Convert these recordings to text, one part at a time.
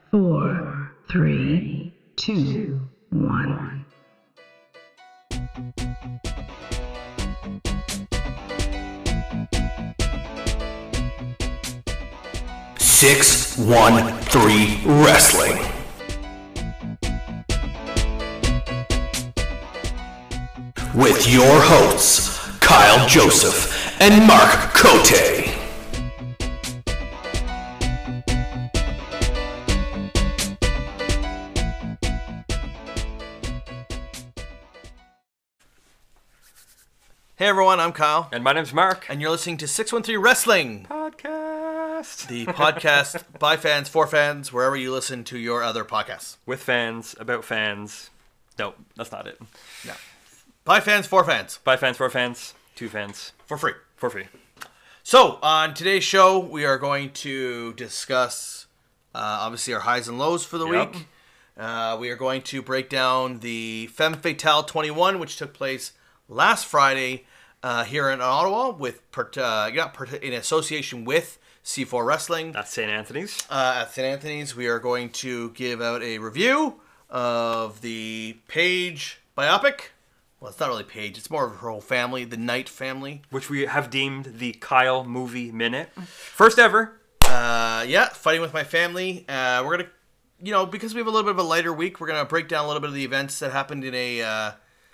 Four, three, two, one. Six, 1, 3 Wrestling. With your hosts, Kyle Joseph and Mark Cote. Hey everyone, I'm Kyle. And my name's Mark. And you're listening to 613 Wrestling Podcast. The podcast by fans, for fans, wherever you listen to your other podcasts. With fans, about fans. No, that's not it. No. By fans, for fans. By fans, for fans, to fans. For free. For free. So, on today's show, we are going to discuss, obviously, our highs and lows for the week. We are going to break down the Femme Fatale 21, which took place last Friday here in Ottawa in association with C4 Wrestling. That's St. Anthony's. At St. Anthony's, we are going to give out a review of the Paige biopic. Well, it's not really Paige. It's more of her whole family, the Knight family. Which we have deemed the Kyle Movie Minute. First ever. Fighting with my family. We're going to, because we have a little bit of a lighter week, we're going to break down a little bit of the events that happened in a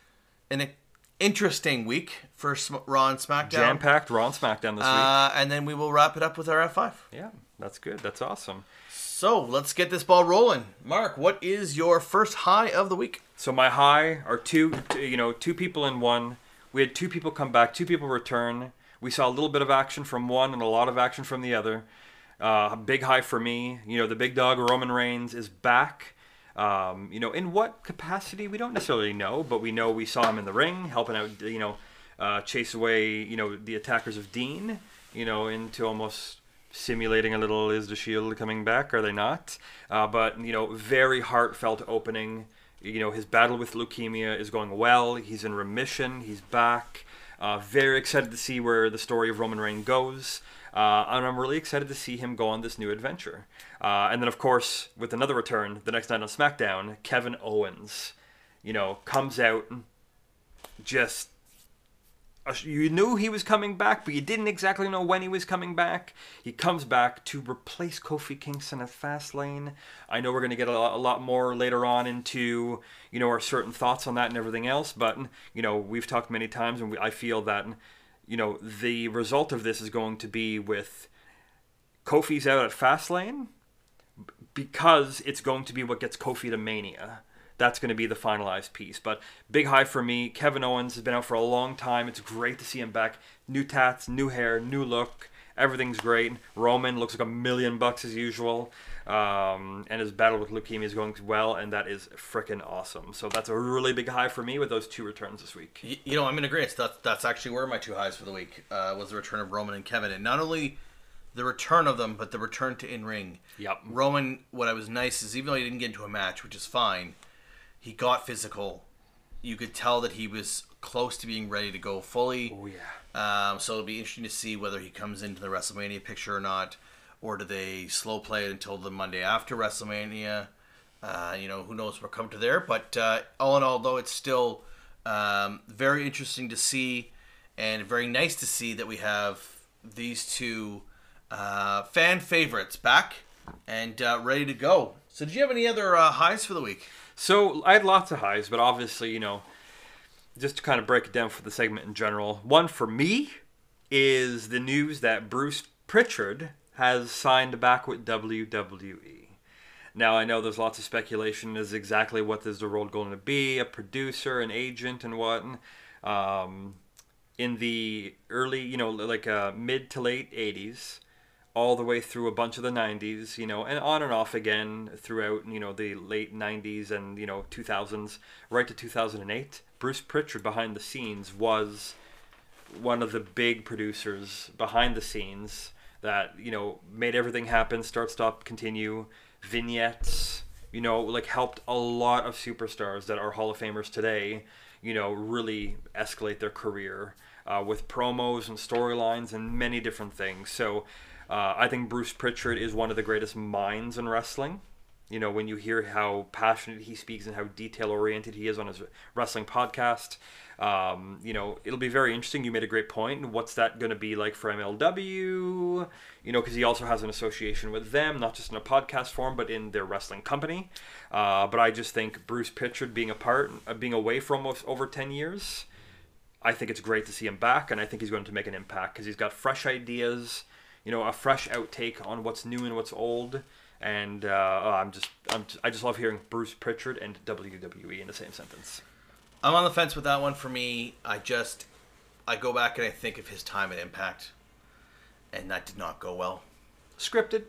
interesting week for Raw and SmackDown. Jam-packed Raw and SmackDown this week. And then we will wrap it up with our F5. Yeah, that's good. That's awesome. So, let's get this ball rolling. Mark, what is your first high of the week? So my high are two people in one. We had two people come back, two people return. We saw a little bit of action from one and a lot of action from the other. A big high for me. The big dog Roman Reigns is back. In what capacity we don't necessarily know, but we know we saw him in the ring helping out, chase away, the attackers of Dean, into almost simulating a little, is the Shield coming back? Are they not? But very heartfelt opening. His battle with leukemia is going well. He's in remission. He's back. Very excited to see where the story of Roman Reigns goes. And I'm really excited to see him go on this new adventure. And then, of course, with another return, the next night on SmackDown, Kevin Owens, comes out just... You knew he was coming back, but you didn't exactly know when he was coming back. He comes back to replace Kofi Kingston at Fastlane. I know we're going to get a lot more later on into, our certain thoughts on that and everything else. But, we've talked many times, and I feel that, the result of this is going to be with Kofi's out at Fastlane because it's going to be what gets Kofi to Mania. That's going to be the finalized piece. But big high for me. Kevin Owens has been out for a long time. It's great to see him back. New tats, new hair, new look. Everything's great. Roman looks like $1 million as usual. And his battle with leukemia is going well, and that is freaking awesome. So that's a really big high for me with those two returns this week. I'm in agreement. That's actually where my two highs for the week was the return of Roman and Kevin. And not only the return of them, but the return to in-ring. Yep. Roman, what was nice is even though he didn't get into a match, which is fine, he got physical. You could tell that he was close to being ready to go fully. Oh, yeah. So it'll be interesting to see whether he comes into the WrestleMania picture or not, or do they slow play it until the Monday after WrestleMania? Who knows what come to there. But all in all, though, it's still very interesting to see and very nice to see that we have these two fan favorites back and ready to go. So did you have any other highs for the week? So I had lots of highs, but obviously, just to kind of break it down for the segment in general, one for me is the news that Bruce Pritchard has signed back with WWE. Now, I know there's lots of speculation as exactly what is the role going to be, a producer, an agent, and what. In the early, mid to late 80s, all the way through a bunch of the 90s, and on and off again throughout, the late 90s and, 2000s, right to 2008. Bruce Pritchard behind the scenes was one of the big producers behind the scenes that, made everything happen, start, stop, continue, vignettes, helped a lot of superstars that are Hall of Famers today, really escalate their career with promos and storylines and many different things. So, I think Bruce Pritchard is one of the greatest minds in wrestling. You know, when you hear how passionate he speaks and how detail-oriented he is on his wrestling podcast, you know, it'll be very interesting. You made a great point. What's that going to be like for MLW? You know, because he also has an association with them, not just in a podcast form, but in their wrestling company. But I just think Bruce Pritchard being away for almost over 10 years, I think it's great to see him back, and I think he's going to make an impact because he's got fresh ideas, you know, a fresh outtake on what's new and what's old. And I just love hearing Bruce Pritchard and WWE in the same sentence. I'm on the fence with that one. For me, I go back and I think of his time at Impact, and that did not go well. Scripted.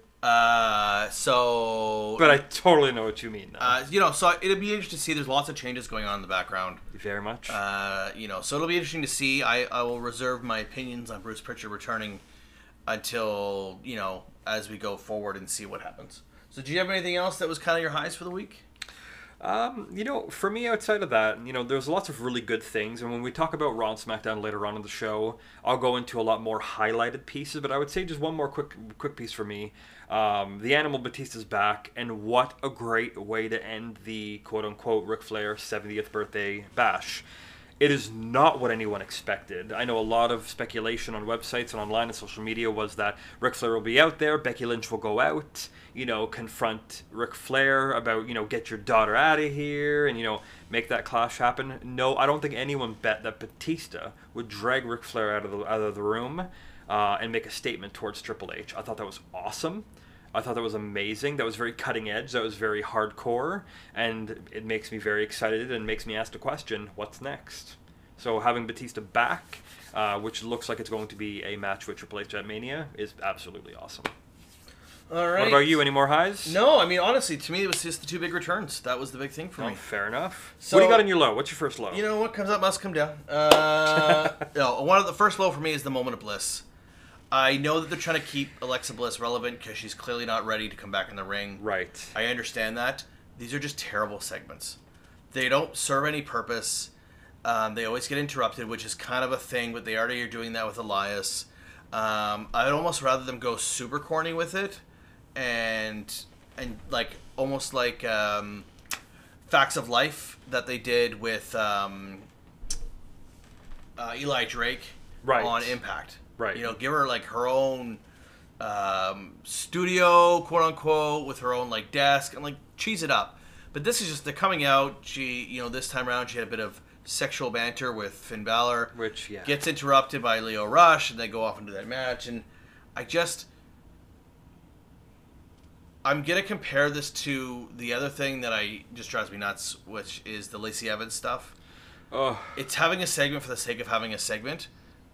So. But I totally know what you mean now. You know, so it'll be interesting to see. There's lots of changes going on in the background. Very much. You know, so it'll be interesting to see. I will reserve my opinions on Bruce Pritchard returning until, you know, as we go forward and see what happens. So do you have anything else that was kind of your highs for the week? You know, for me, outside of that, you know, there's lots of really good things. And when we talk about Raw and SmackDown later on in the show, I'll go into a lot more highlighted pieces. But I would say just one more quick piece for me. The Animal Batista's back, and what a great way to end the quote-unquote Ric Flair 70th birthday bash. It is not what anyone expected. I know a lot of speculation on websites and online and social media was that Ric Flair will be out there, Becky Lynch will go out, you know, confront Ric Flair about, you know, get your daughter out of here and, you know, make that clash happen. No, I don't think anyone bet that Batista would drag Ric Flair out of the room and make a statement towards Triple H. I thought that was awesome. I thought that was amazing. That was very cutting edge. That was very hardcore. And it makes me very excited and makes me ask the question, what's next? So having Batista back, which looks like it's going to be a match with Triple H at Mania, is absolutely awesome. All right. What about you? Any more highs? No, I mean, honestly, to me, it was just the two big returns. That was the big thing for me. Fair enough. So, what do you got in your low? What's your first low? You know, what comes up must come down. No, one of the first low for me is the Moment of Bliss. I know that they're trying to keep Alexa Bliss relevant because she's clearly not ready to come back in the ring. Right. I understand that. These are just terrible segments. They don't serve any purpose. They always get interrupted, which is kind of a thing, but they already are doing that with Elias. I'd almost rather them go super corny with it and like almost like Facts of Life that they did with Eli Drake on Impact. Right. You know, give her like her own studio, quote unquote, with her own like desk and like cheese it up. But this is just, they're coming out. She, you know, this time around she had a bit of sexual banter with Finn Balor, which gets interrupted by Lio Rush, and they go off into that match. And I'm gonna compare this to the other thing that just drives me nuts, which is the Lacey Evans stuff. Oh, it's having a segment for the sake of having a segment.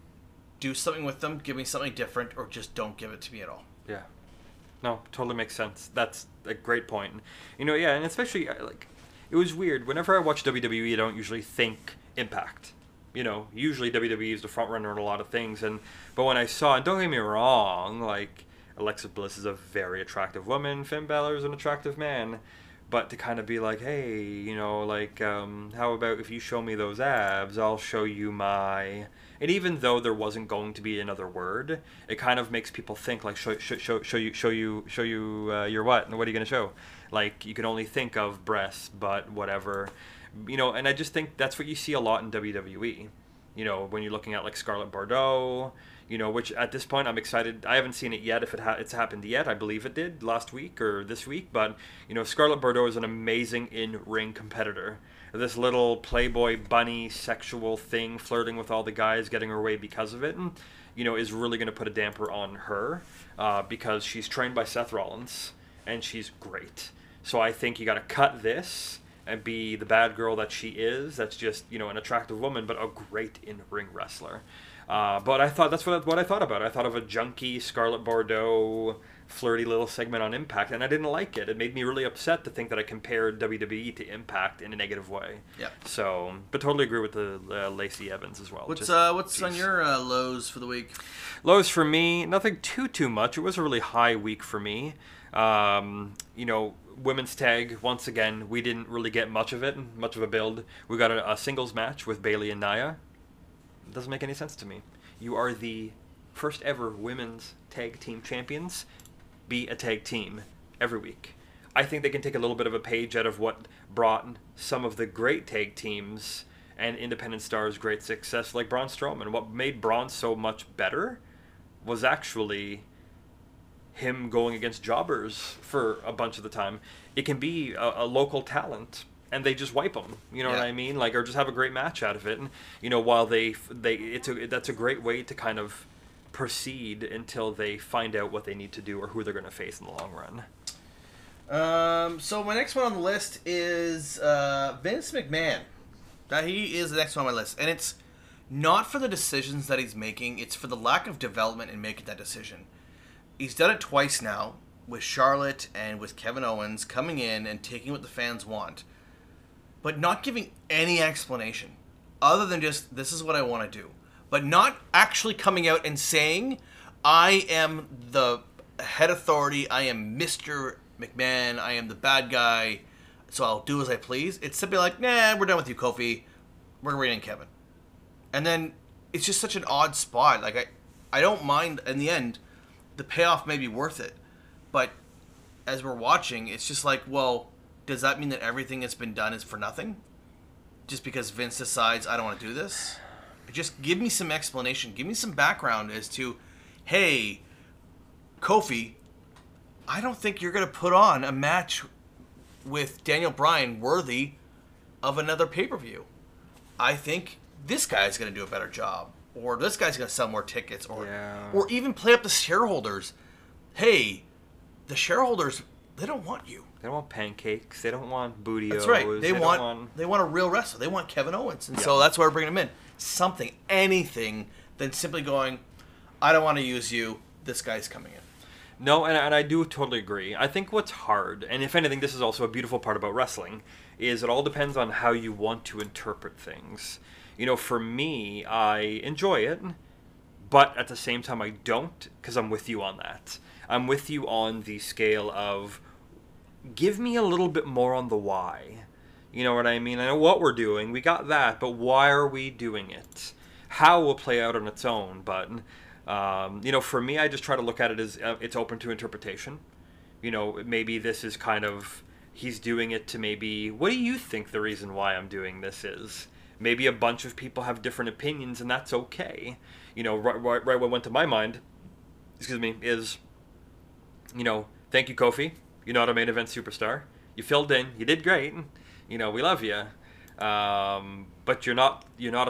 Do something with them, give me something different, or just don't give it to me at all. Yeah. No, totally makes sense. That's a great point. You know, yeah, and especially, like, it was weird. Whenever I watch WWE, I don't usually think Impact. You know, usually WWE is the front runner in a lot of things. But when I saw, and don't get me wrong, like, Alexa Bliss is a very attractive woman, Finn Balor is an attractive man. But to kind of be like, hey, you know, like, how about if you show me those abs, I'll show you my... And even though there wasn't going to be another word, it kind of makes people think like, show you your what? And what are you going to show? Like, you can only think of breasts, but whatever, you know. And I just think that's what you see a lot in WWE. You know, when you're looking at like Scarlett Bordeaux, you know, which at this point I'm excited. I haven't seen it yet. If it's happened yet, I believe it did last week or this week. But you know, Scarlett Bordeaux is an amazing in-ring competitor. This little Playboy bunny sexual thing, flirting with all the guys, getting her way because of it, and, you know, is really going to put a damper on her because she's trained by Seth Rollins and she's great. So I think you got to cut this and be the bad girl that she is. That's just, you know, an attractive woman, but a great in-ring wrestler. But I thought that's what I thought about. I thought of a junky Scarlett Bordeaux flirty little segment on Impact, and I didn't like it. It made me really upset to think that I compared WWE to Impact in a negative way. Yeah. So, but totally agree with the Lacey Evans as well. What's on your lows for the week? Lows for me, nothing too much. It was a really high week for me. You know, women's tag, once again, we didn't really get much of it, much of a build. We got a singles match with Bayley and Nia. It doesn't make any sense to me. You are the first ever women's tag team champions. Be a tag team every week. I think they can take a little bit of a page out of what brought some of the great tag teams and independent stars great success, like Braun Strowman. What made Braun so much better was actually him going against jobbers for a bunch of the time. It can be a local talent, and they just wipe them. You know what I mean? Like, or just have a great match out of it. And while that's a great way to kind of proceed until they find out what they need to do or who they're going to face in the long run. So my next one on the list is Vince McMahon. He is the next one on my list, and it's not for the decisions that he's making; it's for the lack of development in making that decision. He's done it twice now with Charlotte and with Kevin Owens, coming in and taking what the fans want, but not giving any explanation other than just, this is what I want to do, but not actually coming out and saying, I am the head authority, I am Mr. McMahon, I am the bad guy, so I'll do as I please. It's simply like, nah, we're done with you, Kofi. We're bringing in Kevin. And then it's just such an odd spot. Like, I don't mind, in the end, the payoff may be worth it. But as we're watching, it's just like, well, does that mean that everything that's been done is for nothing? Just because Vince decides, I don't want to do this? Just give me some explanation. Give me some background as to, hey, Kofi, I don't think you're going to put on a match with Daniel Bryan worthy of another pay-per-view. I think this guy's going to do a better job, or this guy's going to sell more tickets, or even play up the shareholders. Hey, the shareholders, they don't want you. They don't want pancakes. They don't want bootios. That's right. They want a real wrestler. They want Kevin Owens, and so that's why we're bringing him in. Something, anything, than simply going, I don't want to use you. This guy's coming in. No, and I do totally agree. I think what's hard, and if anything, this is also a beautiful part about wrestling, is it all depends on how you want to interpret things. For me, I enjoy it, but at the same time I don't, because I'm with you on that. I'm with you on the scale of, give me a little bit more on the why. You know what I mean? I know what we're doing, we got that, but why are we doing it? How will play out on its own, but... for me, I just try to look at it as it's open to interpretation. Maybe this is kind of, he's doing it to maybe, what do you think the reason why I'm doing this is? Maybe a bunch of people have different opinions, and that's okay. Right what went to my mind, is, thank you, Kofi. You're not a main event superstar. You filled in. You did great. We love you. But you're not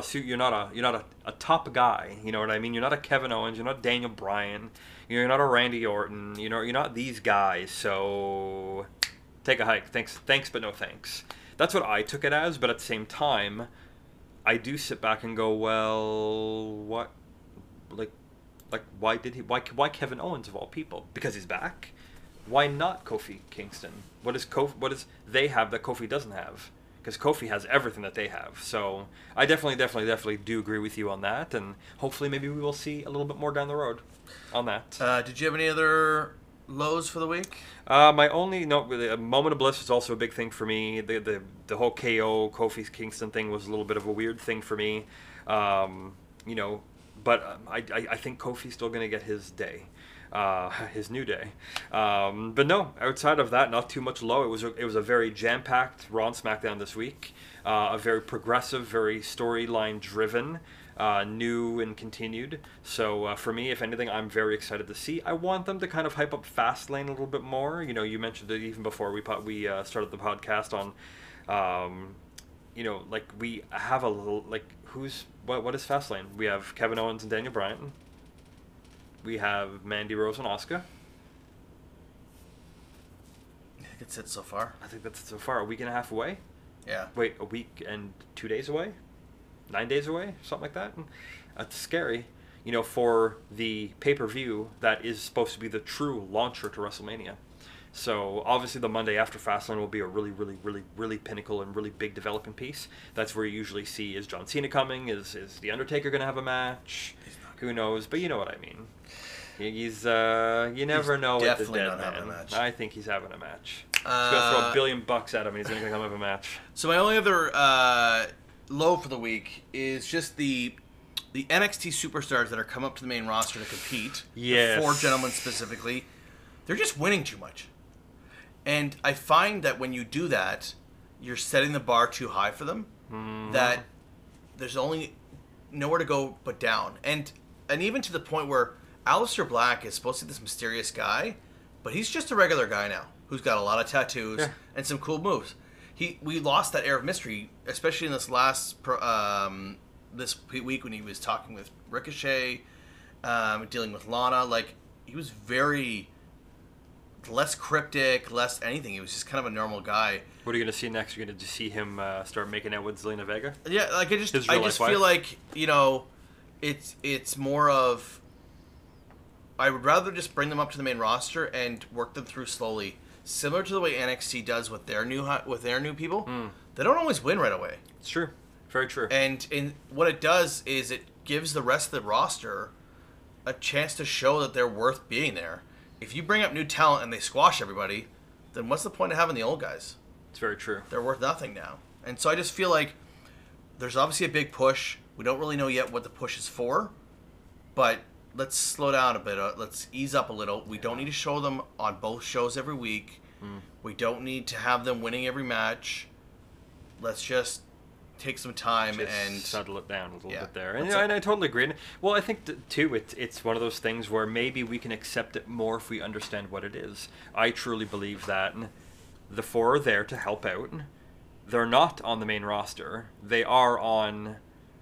a top guy. You know what I mean? You're not a Kevin Owens. You're not Daniel Bryan. You're not a Randy Orton. You're not these guys. So take a hike. Thanks, but no thanks. That's what I took it as. But at the same time, I do sit back and go, well, what, like why Kevin Owens of all people? Because he's back. Why not Kofi Kingston? What does they have that Kofi doesn't have? Because Kofi has everything that they have. So I definitely do agree with you on that. And hopefully maybe we will see a little bit more down the road on that. Did you have any other lows for the week? A moment of bliss was also a big thing for me. The whole KO Kofi Kingston thing was a little bit of a weird thing for me. But I think Kofi's still going to get his day. His new day. But no, outside of that, not too much low. It was a very jam-packed Raw and SmackDown this week. A very progressive, very storyline driven, new and continued. So for me, if anything, I'm very excited to see. I want them to kind of hype up Fastlane a little bit more. You mentioned it even before we started the podcast on, we have a little, what is Fastlane? We have Kevin Owens and Daniel Bryan. We have Mandy Rose and Asuka. I think that's it so far. A week and a half away? Yeah. Wait, a week and 2 days away? 9 days away? Something like that? That's scary. For the pay-per-view that is supposed to be the true launcher to WrestleMania. So, obviously, the Monday after Fastlane will be a really, really, really, really pinnacle and really big development piece. That's where you usually see, is John Cena coming? Is The Undertaker going to have a match? Who knows? But you know what I mean. He's you never know with the dead man. I think he's having a match. He's going to throw $1 billion at him, and he's going to come have a match. So my only other low for the week is just the NXT superstars that are come up to the main roster to compete. Yes. The 4 gentlemen specifically. They're just winning too much. And I find that when you do that, you're setting the bar too high for them. That there's only nowhere to go but down. And even to the point where Aleister Black is supposed to be this mysterious guy, but he's just a regular guy now who's got a lot of tattoos and some cool moves. We lost that air of mystery, especially in this last this week when he was talking with Ricochet, dealing with Lana. Like, he was very less cryptic, less anything. He was just kind of a normal guy. What are you going to see next? You're going to see him start making out with Zelina Vega? Yeah, like I just feel like, you know, it's more of, I would rather just bring them up to the main roster and work them through slowly, similar to the way NXT does with their new people. They don't always win right away. It's true. Very true. And what it does is it gives the rest of the roster a chance to show that they're worth being there. If you bring up new talent and they squash everybody, then what's the point of having the old guys? It's very true. They're worth nothing now. And so I just feel like there's obviously a big push. We don't really know yet what the push is for, but let's slow down a bit. Let's ease up a little. We don't need to show them on both shows every week. We don't need to have them winning every match. Let's just take some time and settle it down a little bit there. And I totally agree. Well, I think too, it's one of those things where maybe we can accept it more if we understand what it is. I truly believe that the four are there to help out. They're not on the main roster. They are on,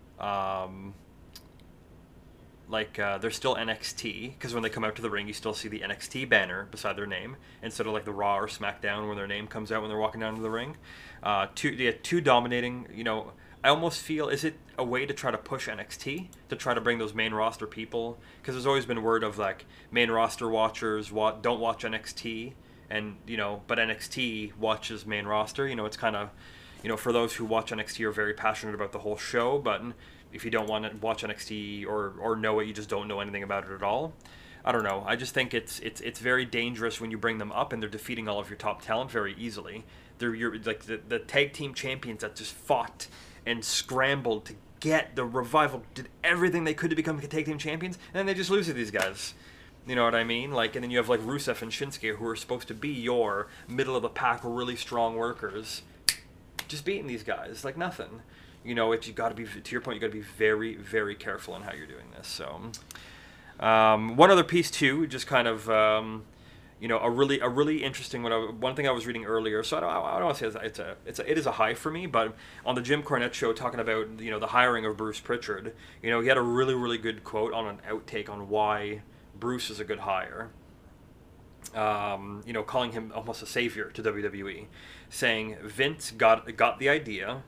they're still NXT, because when they come out to the ring, you still see the NXT banner beside their name, instead of like the Raw or SmackDown where their name comes out when they're walking down to the ring. Two dominating, you know, I almost feel, is it a way to try to push NXT, to try to bring those main roster people? Because there's always been word of like main roster watchers don't watch NXT, and, you know, but NXT watches main roster. You know, it's kind of, you know, for those who watch NXT are very passionate about the whole show, but if you don't want to watch NXT or know it, you just don't know anything about it at all. I don't know. I just think it's very dangerous when you bring them up and they're defeating all of your top talent very easily. They're like the tag team champions that just fought and scrambled to get the Revival, did everything they could to become tag team champions, and then they just lose to these guys. You know what I mean? Like, and then you have like Rusev and Shinsuke, who are supposed to be your middle of the pack, really strong workers, just beating these guys like nothing. You know, you got to be, to your point, you got to be very, very careful in how you're doing this. So, one other piece too, just kind of, you know, a really interesting one thing I was reading earlier. So I don't want to say it is a high for me, but on the Jim Cornette show, talking about, you know, the hiring of Bruce Pritchard, you know, he had a really good quote on an outtake on why Bruce is a good hire. You know, calling him almost a savior to WWE, saying Vince got the idea.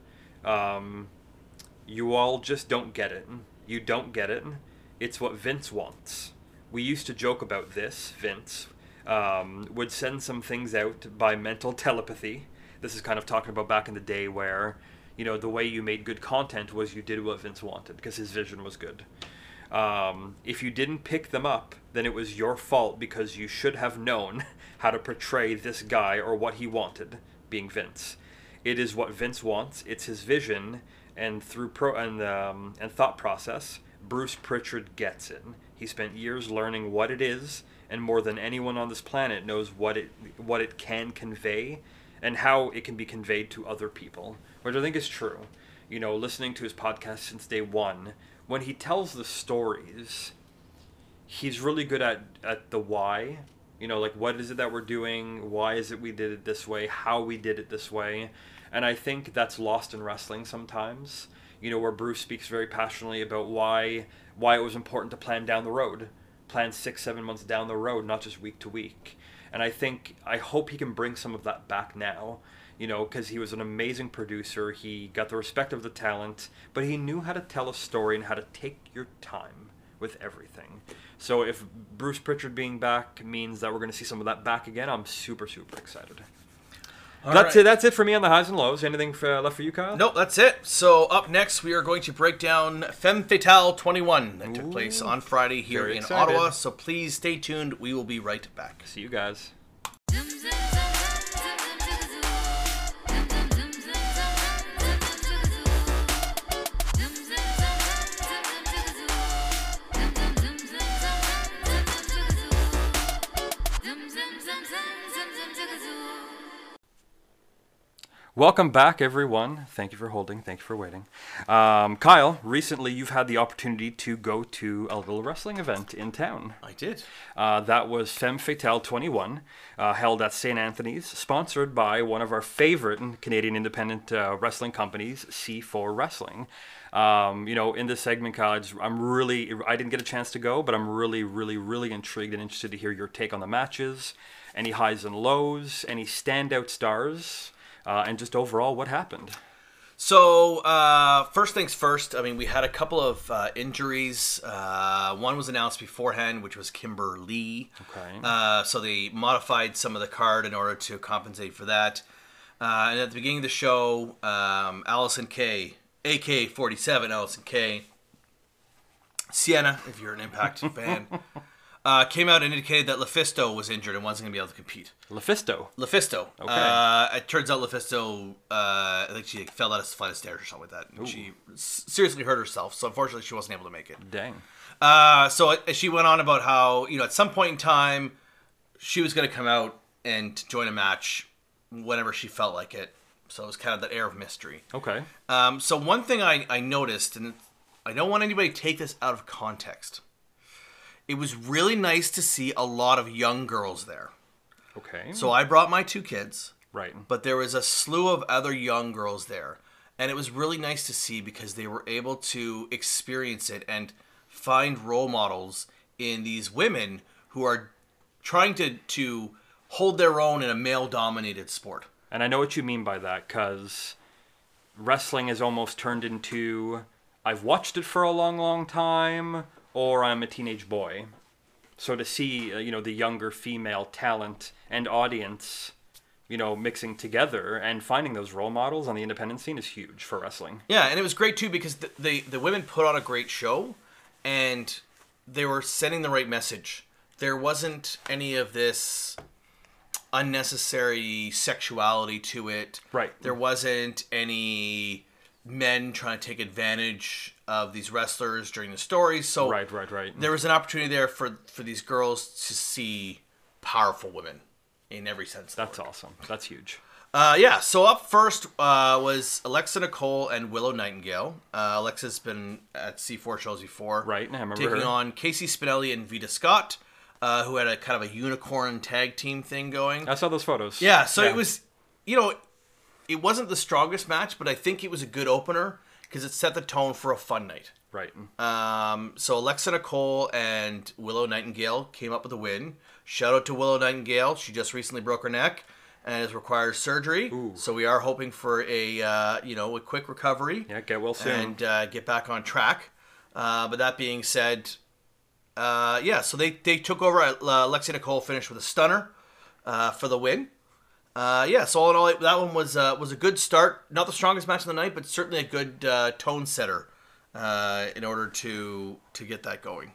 You all just don't get it. You don't get it. It's what Vince wants. We used to joke about this. Vince would send some things out by mental telepathy. This is kind of talking about back in the day where, you know, the way you made good content was you did what Vince wanted because his vision was good. If you didn't pick them up, then it was your fault because you should have known how to portray this guy or what he wanted, being Vince. It is what Vince wants. It's his vision, and through and thought process, Bruce Pritchard gets it. He spent years learning what it is, and more than anyone on this planet knows what it can convey, and how it can be conveyed to other people, which I think is true. You know, listening to his podcast since day one, when he tells the stories, he's really good at the why. You know, like, what is it that we're doing? Why is it we did it this way? How we did it this way? And I think that's lost in wrestling sometimes. You know, where Bruce speaks very passionately about why it was important to plan down the road. Plan 6-7 months down the road, not just week to week. And I hope he can bring some of that back now. You know, because he was an amazing producer. He got the respect of the talent, but he knew how to tell a story and how to take your time with everything. So if Bruce Pritchard being back means that we're going to see some of that back again, I'm super excited. That's it for me on the highs and lows. Anything left for you, Kyle? Nope, that's it. So up next, we are going to break down Femme Fatale 21 that took place on Friday here in Ottawa. So please stay tuned. We will be right back. See you guys. Welcome back, everyone. Thank you for holding. Thank you for waiting. Kyle, recently you've had the opportunity to go to a little wrestling event in town. I did. That was Femme Fatale 21, held at St. Anthony's, sponsored by one of our favorite Canadian independent wrestling companies, C4 Wrestling. In this segment, Kyle, I didn't get a chance to go, but I'm really, really, really intrigued and interested to hear your take on the matches, any highs and lows, any standout stars. And just overall, what happened? So, first things first, I mean, we had a couple of injuries. One was announced beforehand, which was Kimber Lee. Okay. So they modified some of the card in order to compensate for that. And at the beginning of the show, Allison Kay, AK-47 Allison Kay, Sienna, if you're an Impact fan, came out and indicated that LuFisto was injured and wasn't going to be able to compete. LuFisto. Okay. It turns out LuFisto, I think she fell out of a flight of stairs or something like that. And she seriously hurt herself, so unfortunately she wasn't able to make it. Dang. So she went on about how, at some point in time, she was going to come out and join a match whenever she felt like it. So it was kind of that air of mystery. Okay. So one thing I noticed, and I don't want anybody to take this out of context, it was really nice to see a lot of young girls there. Okay. So I brought my 2 kids. Right. But there was a slew of other young girls there. And it was really nice to see because they were able to experience it and find role models in these women who are trying to hold their own in a male-dominated sport. And I know what you mean by that, because wrestling has almost turned into, I've watched it for a long, long time, or I'm a teenage boy. So to see, the younger female talent and audience, mixing together and finding those role models on the independent scene is huge for wrestling. Yeah, and it was great too because the women put on a great show and they were sending the right message. There wasn't any of this unnecessary sexuality to it. Right. There wasn't any men trying to take advantage of these wrestlers during the stories. So right. there was an opportunity there for these girls to see powerful women in every sense. That's awesome. That's huge. So up first was Alexa Nicole and Willow Nightingale. Alexa's been at C4 shows before. Right, I remember taking her. on Casey Spinelli and Vita Scott, who had a kind of a unicorn tag team thing going. I saw those photos. Yeah, so it was, it wasn't the strongest match, but I think it was a good opener because it set the tone for a fun night. Right. So Alexa Nicole and Willow Nightingale came up with a win. Shout out to Willow Nightingale. She just recently broke her neck and has required surgery. Ooh. So we are hoping for a quick recovery. Yeah, get well soon. And get back on track. But that being said, so they took over. Alexia Nicole finished with a stunner for the win. So all in all, that one was a good start. Not the strongest match of the night, but certainly a good tone setter in order to get that going.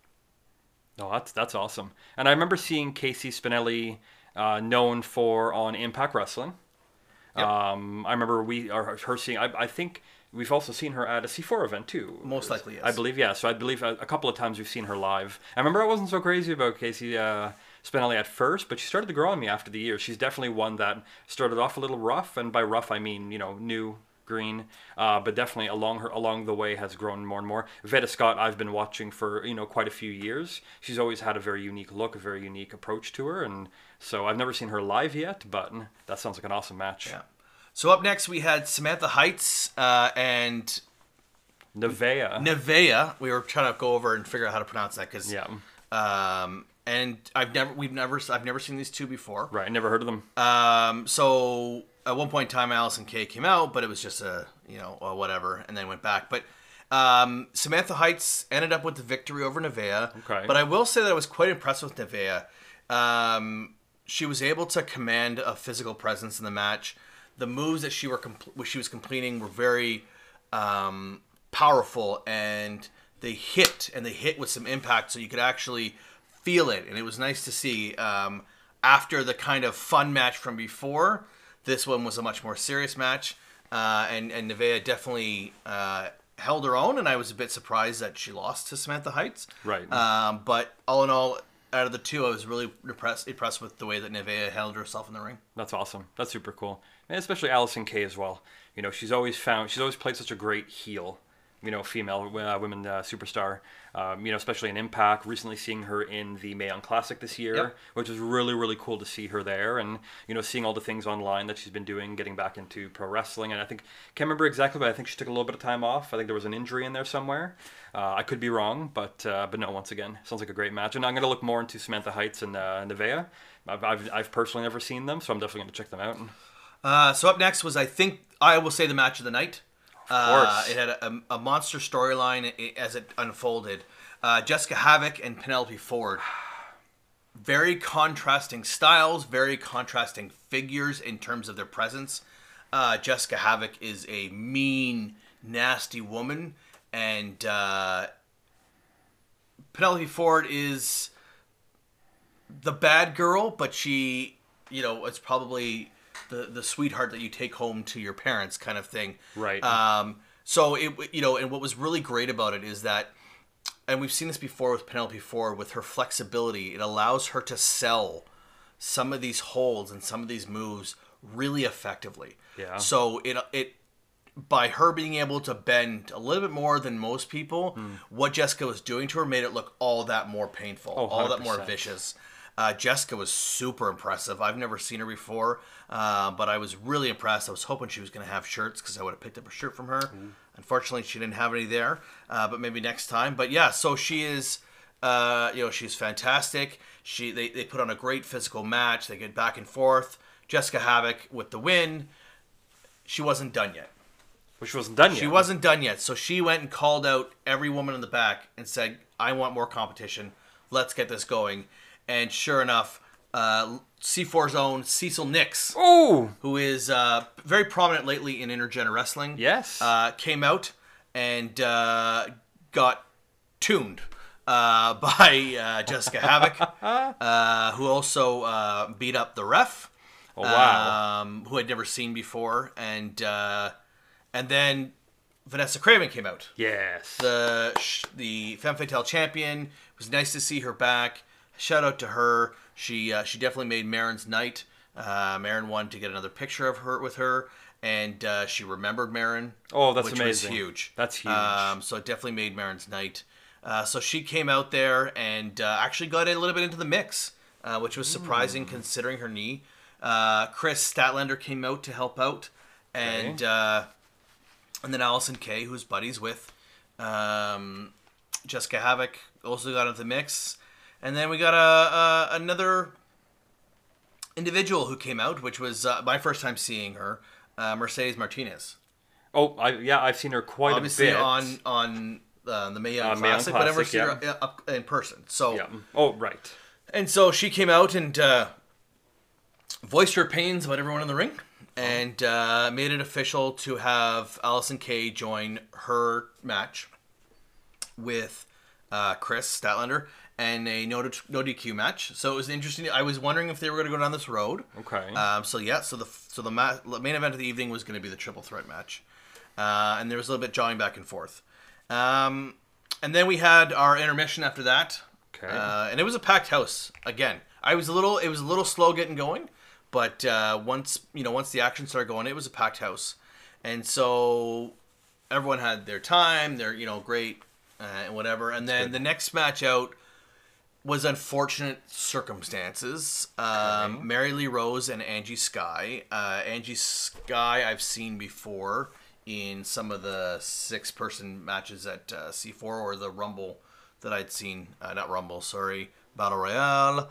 No, that's awesome. And I remember seeing Casey Spinelli, known for on Impact Wrestling. Yep. I remember her seeing. I think we've also seen her at a C4 event too. Most likely, yes. I believe, yeah. So I believe a couple of times we've seen her live. I remember I wasn't so crazy about Casey Spinelli at first, but she started to grow on me after the years. She's definitely one that started off a little rough, and by rough I mean new, green, but definitely along the way has grown more and more. Vita Scott I've been watching for quite a few years. She's always had a very unique look, a very unique approach to her, and so I've never seen her live yet, but that sounds like an awesome match. Yeah. So up next we had Samantha Heights and Nevaeh. We were trying to go over and figure out how to pronounce that because and I've never seen these two before. Right, I never heard of them. So at one point in time, Allison Kay came out, but it was just whatever, and then went back. But Samantha Heights ended up with the victory over Nevaeh. Okay. But I will say that I was quite impressed with Nevaeh. She was able to command a physical presence in the match. The moves that she was completing were very powerful, and they hit with some impact, so you could actually feel it, and it was nice to see. After the kind of fun match from before, this one was a much more serious match, and Nevaeh definitely held her own, and I was a bit surprised that she lost to Samantha Heights. Right. But all in all, out of the two, I was really impressed with the way that Nevaeh handled herself in the ring. That's awesome. That's super cool. And especially Allison Kay as well. You know, she's always played such a great heel, you know, female women superstar. You know, especially in Impact. Recently seeing her in the Mae Young Classic this year, which was really, really cool to see her there. And, you know, seeing all the things online that she's been doing, getting back into pro wrestling. And I think, can't remember exactly, but I think she took a little bit of time off. I think there was an injury in there somewhere. I could be wrong, but no, once again, sounds like a great match. And I'm going to look more into Samantha Heights and Nevaeh. I've personally never seen them, so I'm definitely going to check them out. So up next was, I think, I will say, the match of the night. Of course. It had a monster storyline as it unfolded. Jessica Havoc and Penelope Ford. Very contrasting styles, very contrasting figures in terms of their presence. Jessica Havoc is a mean, nasty woman, and Penelope Ford is the bad girl, but she, you know, it's probably the sweetheart that you take home to your parents kind of thing. Right. So it, you know, and what was really great about it is that, and we've seen this before with Penelope Ford, with her flexibility, it allows her to sell some of these holds and some of these moves really effectively. Yeah. So it by her being able to bend a little bit more than most people, what Jessica was doing to her made it look all that more painful, all that more 100%. vicious. Jessica was super impressive. I've never seen her before, but I was really impressed. I was hoping she was going to have shirts because I would have picked up a shirt from her. Unfortunately, she didn't have any there, but maybe next time. But yeah, so she is, you know, she's fantastic. They put on a great physical match. They get back and forth. Jessica Havoc with the win. She wasn't done yet. Well, she wasn't done yet. She wasn't done yet. So she went and called out every woman in the back and said, I want more competition. Let's get this going. And sure enough, C4's own Cecil Nix, who is very prominent lately in Intergender Wrestling, Yes. Came out and got tuned by Jessica Havoc, who also beat up the ref, Oh, wow. who I'd never seen before. And then Vanessa Craven came out. Yes. The Femme Fatale champion. It was nice to see her back. Shout out to her. She definitely made Marin's night. Marin wanted to get another picture of her with her, and she remembered Marin. Oh, that's which amazing. was huge. That's huge. So it definitely made Marin's night. So she came out there and actually got a little bit into the mix, which was surprising considering her knee. Chris Statlander came out to help out, and then Allison Kay, who's buddies with Jessica Havoc, also got into the mix. And then we got another individual who came out, which was my first time seeing her, Mercedes Martinez. Oh, I've seen her quite Obviously a bit. on the Mae Young Mae Young Classic, but I've never Classic, seen her up in person. So, Yeah. Oh, right. and so she came out and voiced her opinions about everyone in the ring, and made it official to have Allison Kay join her match with Chris Statlander, and a no DQ match. So it was interesting. I was wondering if they were going to go down this road. Okay. So the main event of the evening was going to be the triple threat match, and there was a little bit jawing back and forth. And then we had our intermission after that. Okay. And it was a packed house again. It was a little slow getting going, but once the action started going, it was a packed house, and so everyone had their time. They're great and whatever. And then the next match out was unfortunate circumstances. Mary Lee Rose and Angie Sky. Angie Sky I've seen before in some of the 6-person matches at C4 or the Rumble that I'd seen. Not Rumble, sorry. Battle Royale.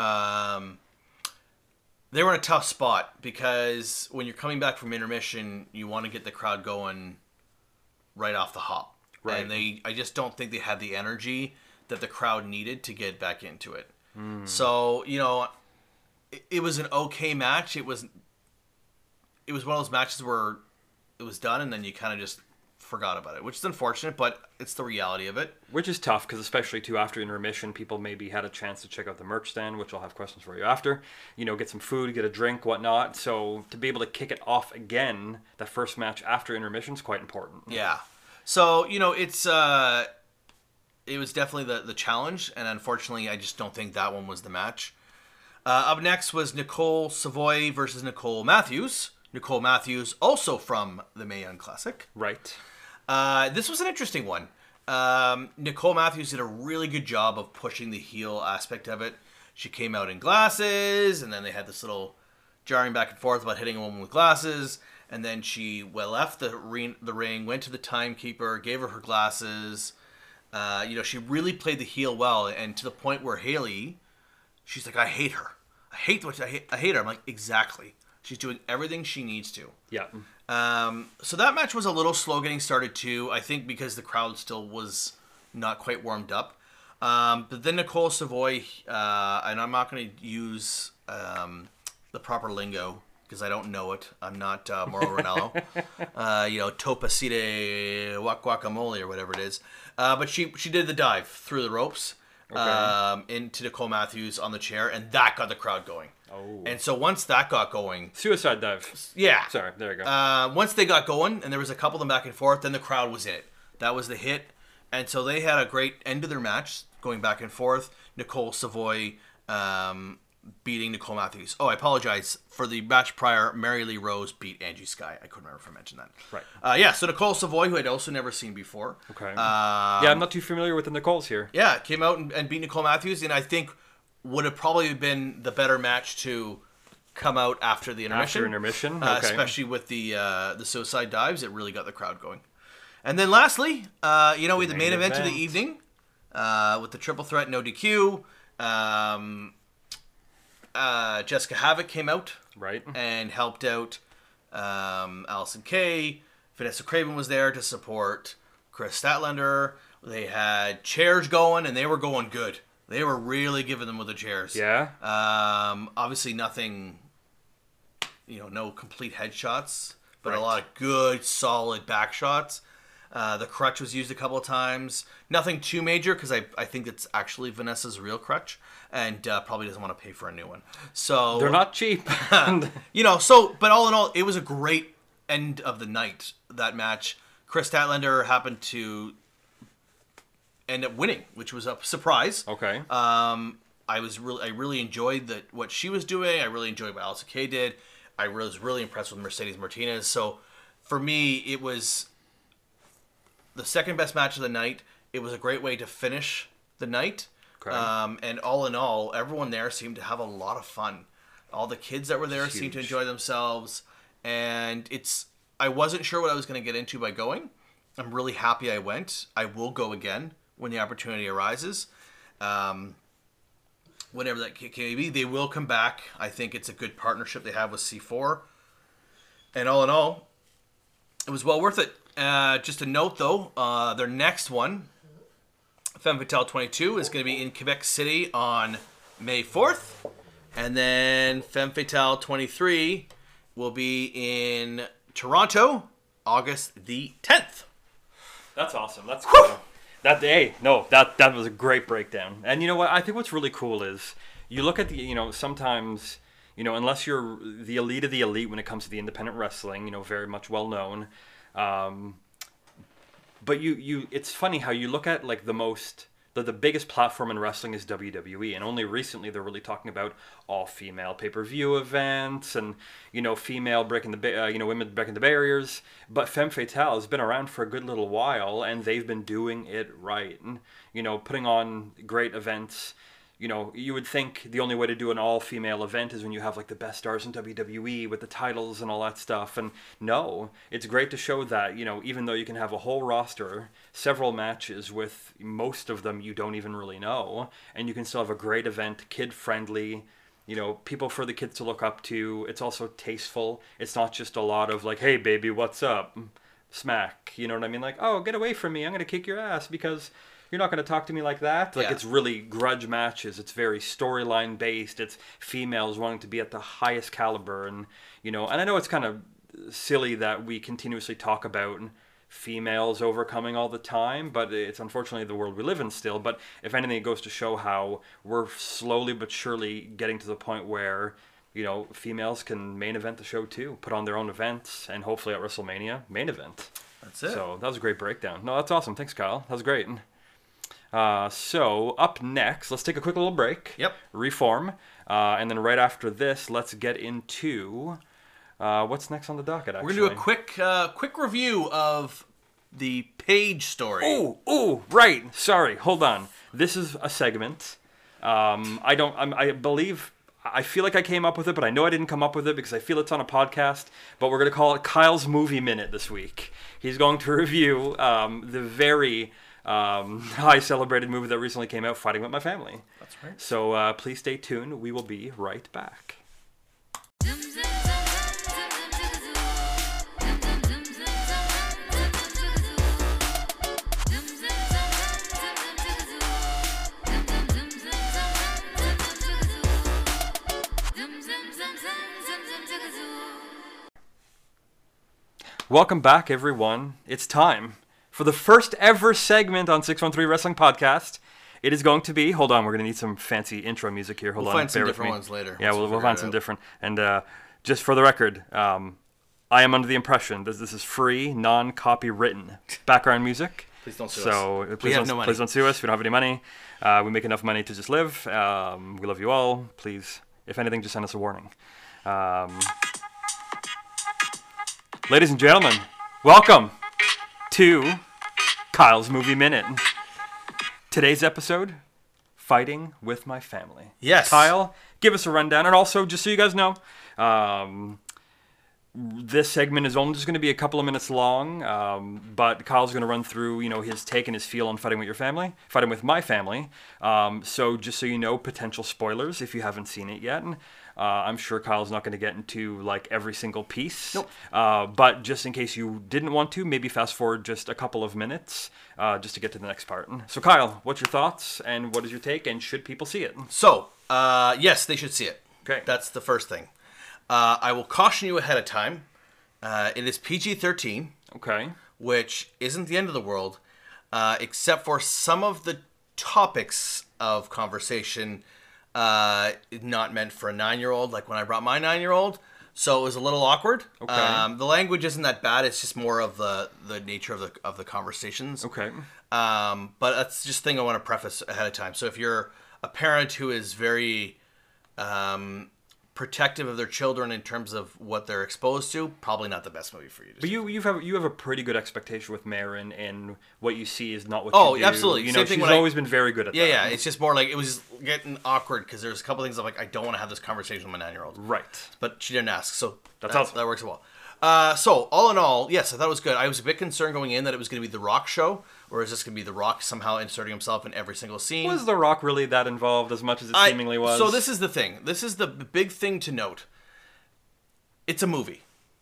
They were in a tough spot because when you're coming back from intermission, you want to get the crowd going right off the hop. Right. And I just don't think they had the energy that the crowd needed to get back into it. So, it was an okay match. It was one of those matches where it was done and then you kind of just forgot about it, which is unfortunate, but it's the reality of it. Which is tough because especially too after intermission, people maybe had a chance to check out the merch stand, which I'll have questions for you after. Get some food, get a drink, whatnot. So to be able to kick it off again, that first match after intermission is quite important. Yeah. So, it's it was definitely the challenge, and unfortunately, I just don't think that one was the match. Up next was Nicole Savoy versus Nicole Matthews. Nicole Matthews, also from the Mae Young Classic. Right. This was an interesting one. Nicole Matthews did a really good job of pushing the heel aspect of it. She came out in glasses, and then they had this little jarring back and forth about hitting a woman with glasses. And then she left the ring, went to the timekeeper, gave her glasses. She really played the heel well, and to the point where Haley, she's like, I hate her. I hate her. I'm like, exactly. She's doing everything she needs to. Yeah. So that match was a little slow getting started too. I think because the crowd still was not quite warmed up. But then Nicole Savoy, and I'm not going to use the proper lingo because I don't know it. I'm not Mauro Ranallo. Topacide guacamole or whatever it is. But she did the dive through the ropes into Nicole Matthews on the chair, and that got the crowd going. Oh. And so once that got going... Suicide dive. Yeah. Sorry, there you go. Once they got going, and there was a couple of them back and forth, then the crowd was in it. That was the hit. And so they had a great end to their match, going back and forth. Nicole Savoy beating Nicole Matthews. Oh, I apologize. For the match prior, Mary Lee Rose beat Angie Sky. I couldn't remember if I mentioned that. Right. So Nicole Savoy, who I'd also never seen before. Okay. I'm not too familiar with the Nicoles here. Yeah, came out and beat Nicole Matthews, and I think would have probably been the better match to come out after the intermission. After intermission, okay. Especially with the suicide dives, it really got the crowd going. And then lastly, we had the main event of the evening with the triple threat, no DQ. Jessica Havoc came out, right, and helped out Allison Kay. Vanessa Craven was there to support Chris Statlander. They had chairs going, and they were going good. They were really giving them with the chairs. Yeah. Obviously nothing, no complete headshots, but right. A lot of good, solid back shots. The crutch was used a couple of times. Nothing too major, because I think it's actually Vanessa's real crutch, and probably doesn't want to pay for a new one. So they're not cheap. but all in all, it was a great end of the night, that match. Chris Statlander happened to end up winning, which was a surprise. Okay. I really enjoyed what she was doing. I really enjoyed what Allison Kay did. I was really impressed with Mercedes Martinez. So for me, it was the second best match of the night. It was a great way to finish the night. Okay. And all in all, everyone there seemed to have a lot of fun. All the kids that were there seemed to enjoy themselves. And I wasn't sure what I was going to get into by going. I'm really happy I went. I will go again when the opportunity arises. Whenever that may be, they will come back. I think it's a good partnership they have with C4. And all in all, it was well worth it. Just a note, though, their next one, Femme Fatale 22, is going to be in Quebec City on May 4th. And then Femme Fatale 23 will be in Toronto, August the 10th. That's awesome. That's cool. That was a great breakdown. And you know what? I think what's really cool is you look at sometimes, unless you're the elite of the elite when it comes to the independent wrestling, very much well known. But it's funny how you look at like the biggest platform in wrestling is WWE, and only recently they're really talking about all female pay-per-view events and female breaking the women breaking the barriers. But Femme Fatale has been around for a good little while, and they've been doing it right, and putting on great events. You would think the only way to do an all-female event is when you have like the best stars in WWE with the titles and all that stuff. And no, it's great to show that, even though you can have a whole roster, several matches with most of them you don't even really know, and you can still have a great event, kid-friendly, people for the kids to look up to. It's also tasteful. It's not just a lot of like, hey, baby, what's up? Smack. You know what I mean? Like, oh, get away from me. I'm going to kick your ass because you're not going to talk to me like that. Like, It's really grudge matches. It's very storyline based. It's females wanting to be at the highest caliber. And, and I know it's kind of silly that we continuously talk about females overcoming all the time, but it's unfortunately the world we live in still. But if anything, it goes to show how we're slowly but surely getting to the point where, females can main event the show too, put on their own events, and hopefully at WrestleMania, main event. That's it. So that was a great breakdown. No, that's awesome. Thanks, Kyle. That was great. So up next, let's take a quick little break. Yep. Reform. And then right after this, let's get into what's next on the docket, actually. We're going to do a quick review of the Paige story. Oh, right. Sorry. Hold on. This is a segment. I feel like I came up with it, but I know I didn't come up with it because I feel it's on a podcast. But we're going to call it Kyle's Movie Minute this week. He's going to review the very high celebrated movie that recently came out, Fighting With My Family. That's right. So please stay tuned. We will be right back. Welcome back, everyone. It's time for the first ever segment on 613 Wrestling Podcast. It is going to be, hold on, we're going to need some fancy intro music here. Hold on, We'll find some bear with different me. ones later. Yeah, once we we'll figure find it some out. different. And just for the record, I am under the impression that this is free, non-copywritten background music. Please don't sue So us. please don't sue us. We don't have any money. We make enough money to just live. We love you all. Please, if anything, just send us a warning. Ladies and gentlemen, welcome to Kyle's Movie Minute. Today's episode, Fighting With My Family. Yes. Kyle, give us a rundown. And also, just so you guys know, this segment is only just going to be a couple of minutes long, but Kyle's going to run through, his take and his feel on Fighting With My Family. So just so you know, potential spoilers if you haven't seen it yet. I'm sure Kyle's not going to get into like every single piece. Nope. But just in case you didn't want to, maybe fast forward just a couple of minutes just to get to the next part. So Kyle, what's your thoughts and what is your take, and should people see it? So, yes, they should see it. Okay. That's the first thing. I will caution you ahead of time. It is PG-13, Okay. which isn't the end of the world, except for some of the topics of conversation not meant for a 9-year-old, like when I brought my 9-year-old. So it was a little awkward. Okay. The language isn't that bad. It's just more of the nature of the conversations. Okay. But that's just a thing I want to preface ahead of time. So if you're a parent who is very protective of their children in terms of what they're exposed to, probably not the best movie for you to But see. you have a pretty good expectation with Marin, and what you see is not what Oh, you do. absolutely. Same thing She's when I- always been very good at Yeah, that. yeah. It's just more like it was getting awkward because there's a couple things I'm like, I don't want to have this conversation with my 9-year-old. Right. But she didn't ask, so That's awesome. that works well. So all in all, yes, I thought it was good. I was a bit concerned going in that it was going to be The Rock show, or is this going to be The Rock somehow inserting himself in every single scene? Was The Rock really that involved as much as it seemingly was? So this is the thing. This is the big thing to note. It's a movie.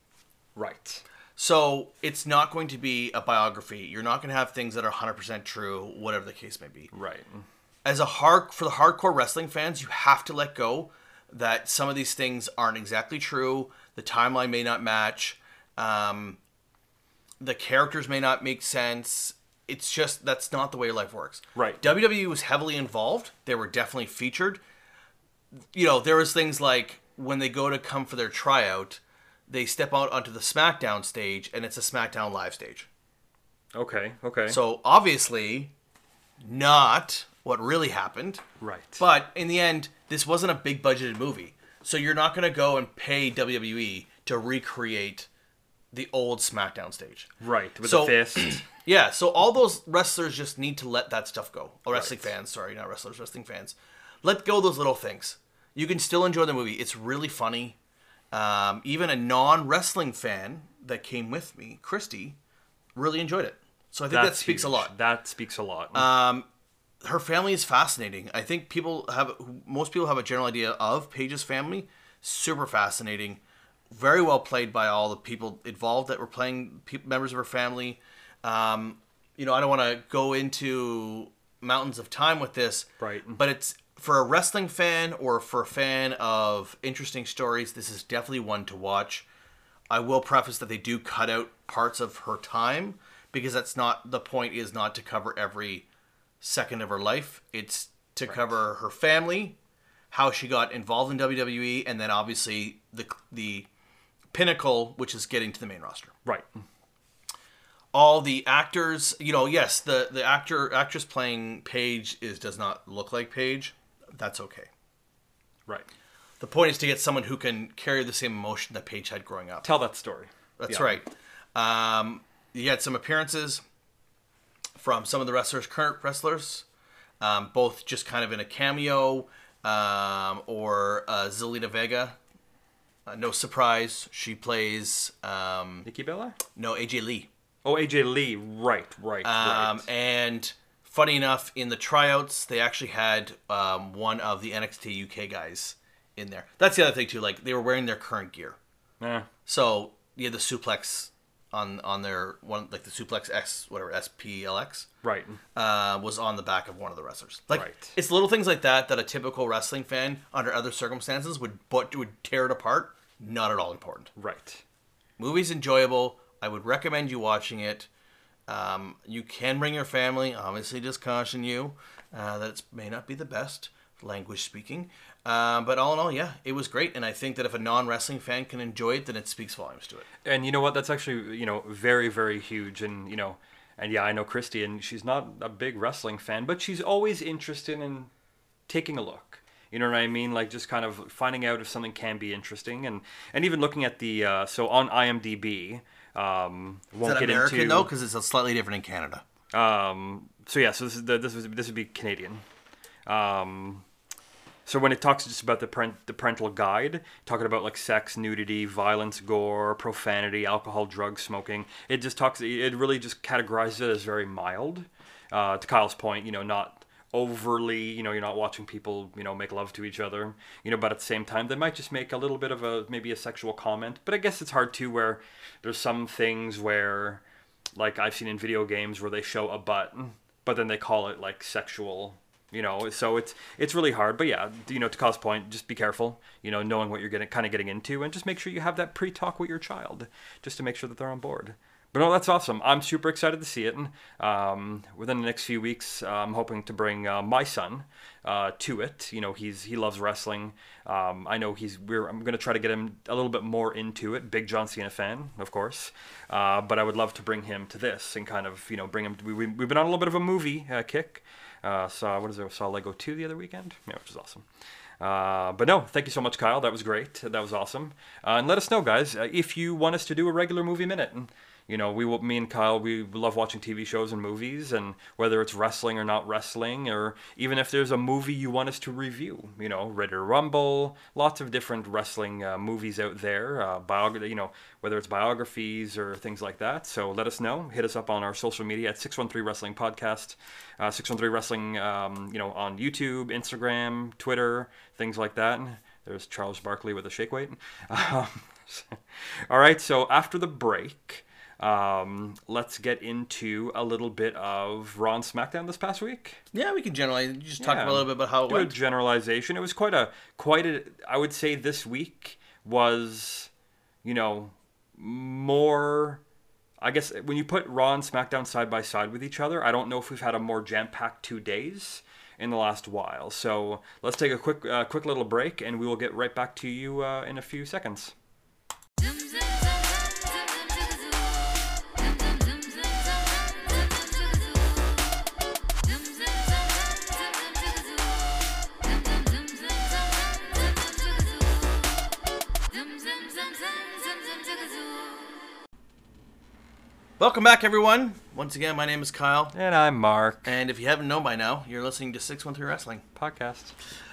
Right. So it's not going to be a biography. You're not going to have things that are 100% true, whatever the case may be. Right. For the hardcore wrestling fans, you have to let go that some of these things aren't exactly true. The timeline may not match. The characters may not make sense. It's just, that's not the way life works. Right. WWE was heavily involved. They were definitely featured. There was things like when they go to come for their tryout, they step out onto the SmackDown stage, and it's a SmackDown live stage. Okay. Okay. So obviously, not what really happened. Right. But in the end, this wasn't a big budgeted movie. So you're not going to go and pay WWE to recreate the old SmackDown stage. Right. With So- the fist. Yeah, so all those wrestlers just need to let that stuff go. Oh, wrestling fans, sorry, not wrestlers, wrestling fans. Let go of those little things. You can still enjoy the movie. It's really funny. Even a non-wrestling fan that came with me, Christy, really enjoyed it. So I think that speaks a huge. lot. That speaks a lot. Her family is fascinating. I think most people have a general idea of Paige's family. Super fascinating. Very well played by all the people involved that were playing members of her family. I don't want to go into mountains of time with this. Right. But it's for a wrestling fan or for a fan of interesting stories, this is definitely one to watch. I will preface that they do cut out parts of her time because that's not the point. Is not to cover every second of her life. It's to cover her family, how she got involved in WWE, and then obviously the pinnacle, which is getting to the main roster. Right. all the actors, yes, the actress playing Paige does not look like Paige. That's okay. Right. The point is to get someone who can carry the same emotion that Paige had growing up. Tell that story. That's Yeah. right. You had some appearances from some of the current wrestlers, both just kind of in a cameo, or Zelina Vega. No surprise, she plays Nikki Bella? no AJ Lee. Oh, AJ Lee. Right. And funny enough, in the tryouts, they actually had one of the NXT UK guys in there. That's the other thing too. Like, they were wearing their current gear, Yeah. so you had the suplex on their one, like the suplex X, whatever, SPLX, Right. was on the back of one of the wrestlers. Like, Right. it's little things like that a typical wrestling fan under other circumstances would tear it apart. Not at all important. Right. Movie's enjoyable. I would recommend you watching it. You can bring your family. Obviously, just caution you that it may not be the best, language speaking. But all in all, yeah, it was great. And I think that if a non-wrestling fan can enjoy it, then it speaks volumes to it. And you know what? That's actually, very, very huge. And, and yeah, I know Christy, and she's not a big wrestling fan, but she's always interested in taking a look. You know what I mean? Like, just kind of finding out if something can be interesting. And even looking at the, so on IMDb, won't Is that get American, into... though? Because it's slightly different in Canada. So yeah, so this would be Canadian. So when it talks just about the parental guide, talking about like sex, nudity, violence, gore, profanity, alcohol, drugs, smoking, it really just categorizes it as very mild. To Kyle's point, not overly, you're not watching people, make love to each other, but at the same time, they might just make a little bit of maybe a sexual comment. But I guess it's hard too, where there's some things where, like I've seen in video games where they show a butt, but then they call it like sexual, so it's really hard. But yeah, to Kyle's point, just be careful, knowing what you're getting into, and just make sure you have that pre-talk with your child, just to make sure that they're on board. But no, that's awesome. I'm super excited to see it. Within the next few weeks, I'm hoping to bring my son to it. He loves wrestling. I know I'm going to try to get him a little bit more into it. Big John Cena fan, of course. But I would love to bring him to this and kind of, bring him. We've been on a little bit of a movie kick. Saw Lego 2 the other weekend, which is awesome. But no, thank you so much, Kyle. That was great. That was awesome. And let us know, guys, if you want us to do a regular movie minute. And me and Kyle, we love watching TV shows and movies, and whether it's wrestling or not wrestling, or even if there's a movie you want us to review, Ready to Rumble, lots of different wrestling movies out there, whether it's biographies or things like that. So let us know. Hit us up on our social media at 613 Wrestling Podcast, 613 Wrestling, on YouTube, Instagram, Twitter, things like that. There's Charles Barkley with a shake weight. All right, so after the break, let's get into a little bit of Raw and SmackDown this past week. Yeah, we can generalize. Just talk a little bit about how it do went. A generalization. It was quite a. I would say this week was, more. I guess when you put Raw and SmackDown side by side with each other, I don't know if we've had a more jam-packed 2 days in the last while. So let's take a quick little break, and we will get right back to you in a few seconds. Welcome back, everyone. Once again, my name is Kyle. And I'm Mark. And if you haven't known by now, you're listening to 613 Wrestling Podcast.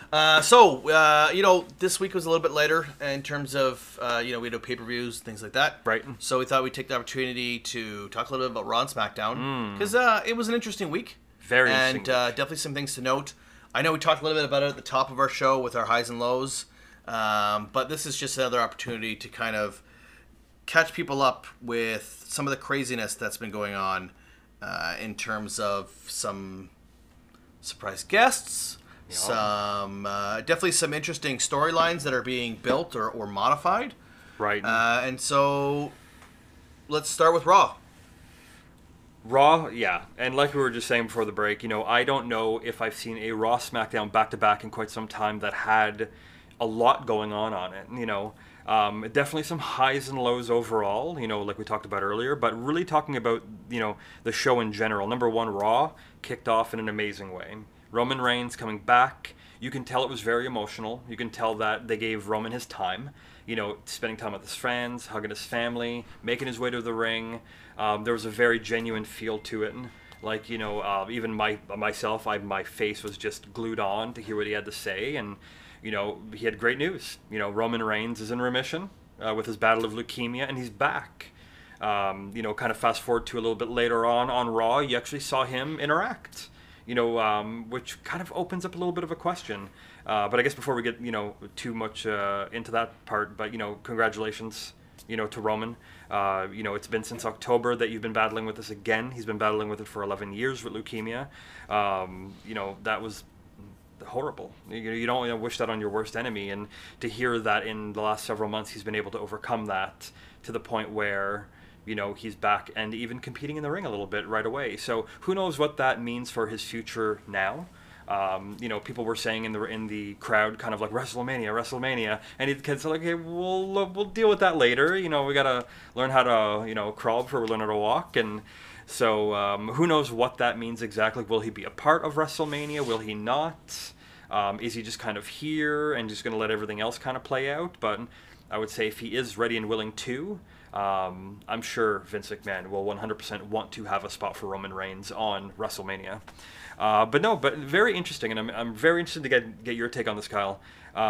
This week was a little bit later in terms of, we do pay-per-views, things like that. Right. So we thought we'd take the opportunity to talk a little bit about Raw and SmackDown. Because it was an interesting week. Very interesting And definitely some things to note. I know we talked a little bit about it at the top of our show with our highs and lows. But this is just another opportunity to kind of catch people up with some of the craziness that's been going on in terms of some surprise guests, some definitely some interesting storylines that are being built or modified. Right. And so let's start with Raw. Raw, yeah. And like we were just saying before the break, I don't know if I've seen a Raw SmackDown back-to-back in quite some time that had a lot going on it, Definitely some highs and lows overall, like we talked about earlier, but really talking about, the show in general. Number one, Raw kicked off in an amazing way. Roman Reigns coming back. You can tell it was very emotional. You can tell that they gave Roman his time, spending time with his friends, hugging his family, making his way to the ring. There was a very genuine feel to it. Like, even myself, my face was just glued on to hear what he had to say. And, he had great news. Roman Reigns is in remission with his battle of leukemia, and he's back. Kind of fast forward to a little bit later on Raw, you actually saw him interact. Which kind of opens up a little bit of a question. But I guess before we get, too much into that part, but, congratulations, to Roman. It's been since October that you've been battling with this again. He's been battling with it for 11 years with leukemia. That was horrible. You don't wish that on your worst enemy. And to hear that in the last several months he's been able to overcome that to the point where he's back and even competing in the ring a little bit right away. So who knows what that means for his future now. People were saying in the crowd kind of like WrestleMania, and he's like, okay, we'll deal with that later. We gotta learn how to crawl before we learn how to walk. And so who knows what that means exactly. Will he be a part of WrestleMania? Will he not? Is he just kind of here and just gonna let everything else kind of play out? But I would say if he is ready and willing to, I'm sure Vince McMahon will 100% want to have a spot for Roman Reigns on WrestleMania. But very interesting, and I'm very interested to get your take on this, Kyle.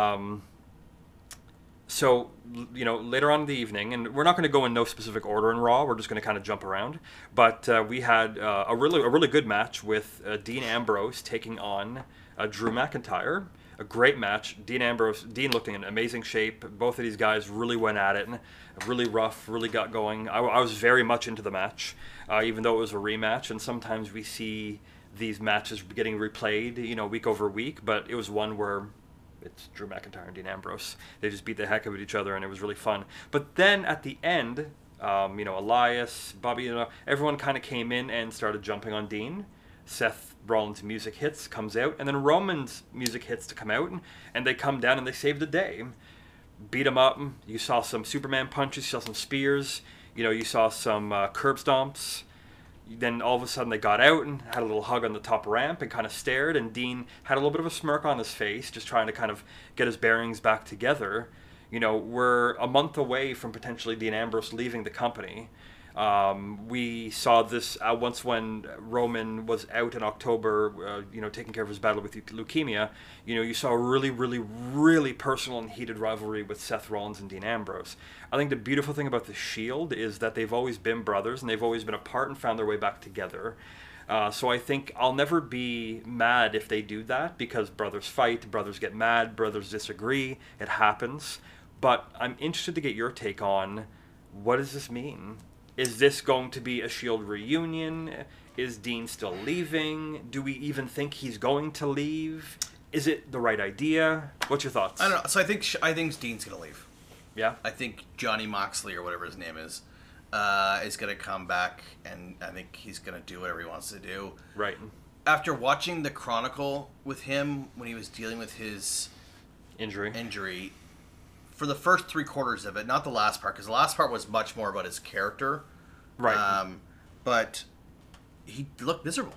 So, later on in the evening, and we're not going to go in no specific order in Raw, we're just going to kind of jump around, but we had a really good match with Dean Ambrose taking on Drew McIntyre. A great match. Dean looked in amazing shape. Both of these guys really went at it. Really rough, really got going. I was very much into the match, even though it was a rematch. And sometimes we see these matches getting replayed, week over week. But it was one where it's Drew McIntyre and Dean Ambrose. They just beat the heck out of each other, and it was really fun. But then at the end, Elias, Bobby, everyone kind of came in and started jumping on Dean. Seth Rollins' music hits, comes out, and then Roman's music hits to come out, and they come down and they save the day. Beat him up. You saw some Superman punches, you saw some spears, you saw some curb stomps. Then all of a sudden they got out and had a little hug on the top ramp and kind of stared, and Dean had a little bit of a smirk on his face, just trying to kind of get his bearings back together. We're a month away from potentially Dean Ambrose leaving the company. We saw this once when Roman was out in October, taking care of his battle with leukemia. You saw a really, really, really personal and heated rivalry with Seth Rollins and Dean Ambrose. I think the beautiful thing about the Shield is that they've always been brothers and they've always been apart and found their way back together. So I think I'll never be mad if they do that, because brothers fight, brothers get mad, brothers disagree. It happens. But I'm interested to get your take on, what does this mean? Is this going to be a Shield reunion? Is Dean still leaving? Do we even think he's going to leave? Is it the right idea? What's your thoughts? I don't know. So I think Dean's gonna leave. Yeah. I think Johnny Moxley, or whatever his name is gonna come back, and I think he's gonna do whatever he wants to do. Right. After watching the Chronicle with him when he was dealing with his injury, for the first 3/4 of it, not the last part, because the last part was much more about his character. Right. But he looked miserable.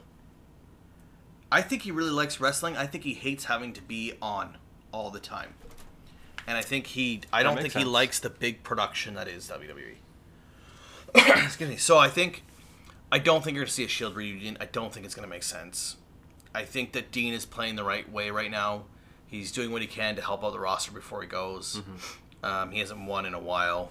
I think he really likes wrestling. I think he hates having to be on all the time. And I think I don't think he likes the big production that is WWE. Excuse me. So I don't think you're going to see a Shield reunion. I don't think it's going to make sense. I think that Dean is playing the right way right now. He's doing what he can to help out the roster before he goes. Mm-hmm. He hasn't won in a while.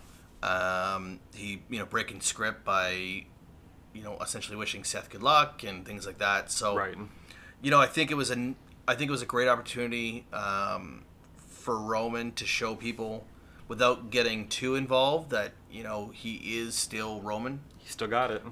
He, breaking script by, essentially wishing Seth good luck and things like that. So, right. I think it was a great opportunity for Roman to show people, without getting too involved, that he is still Roman. He still got it.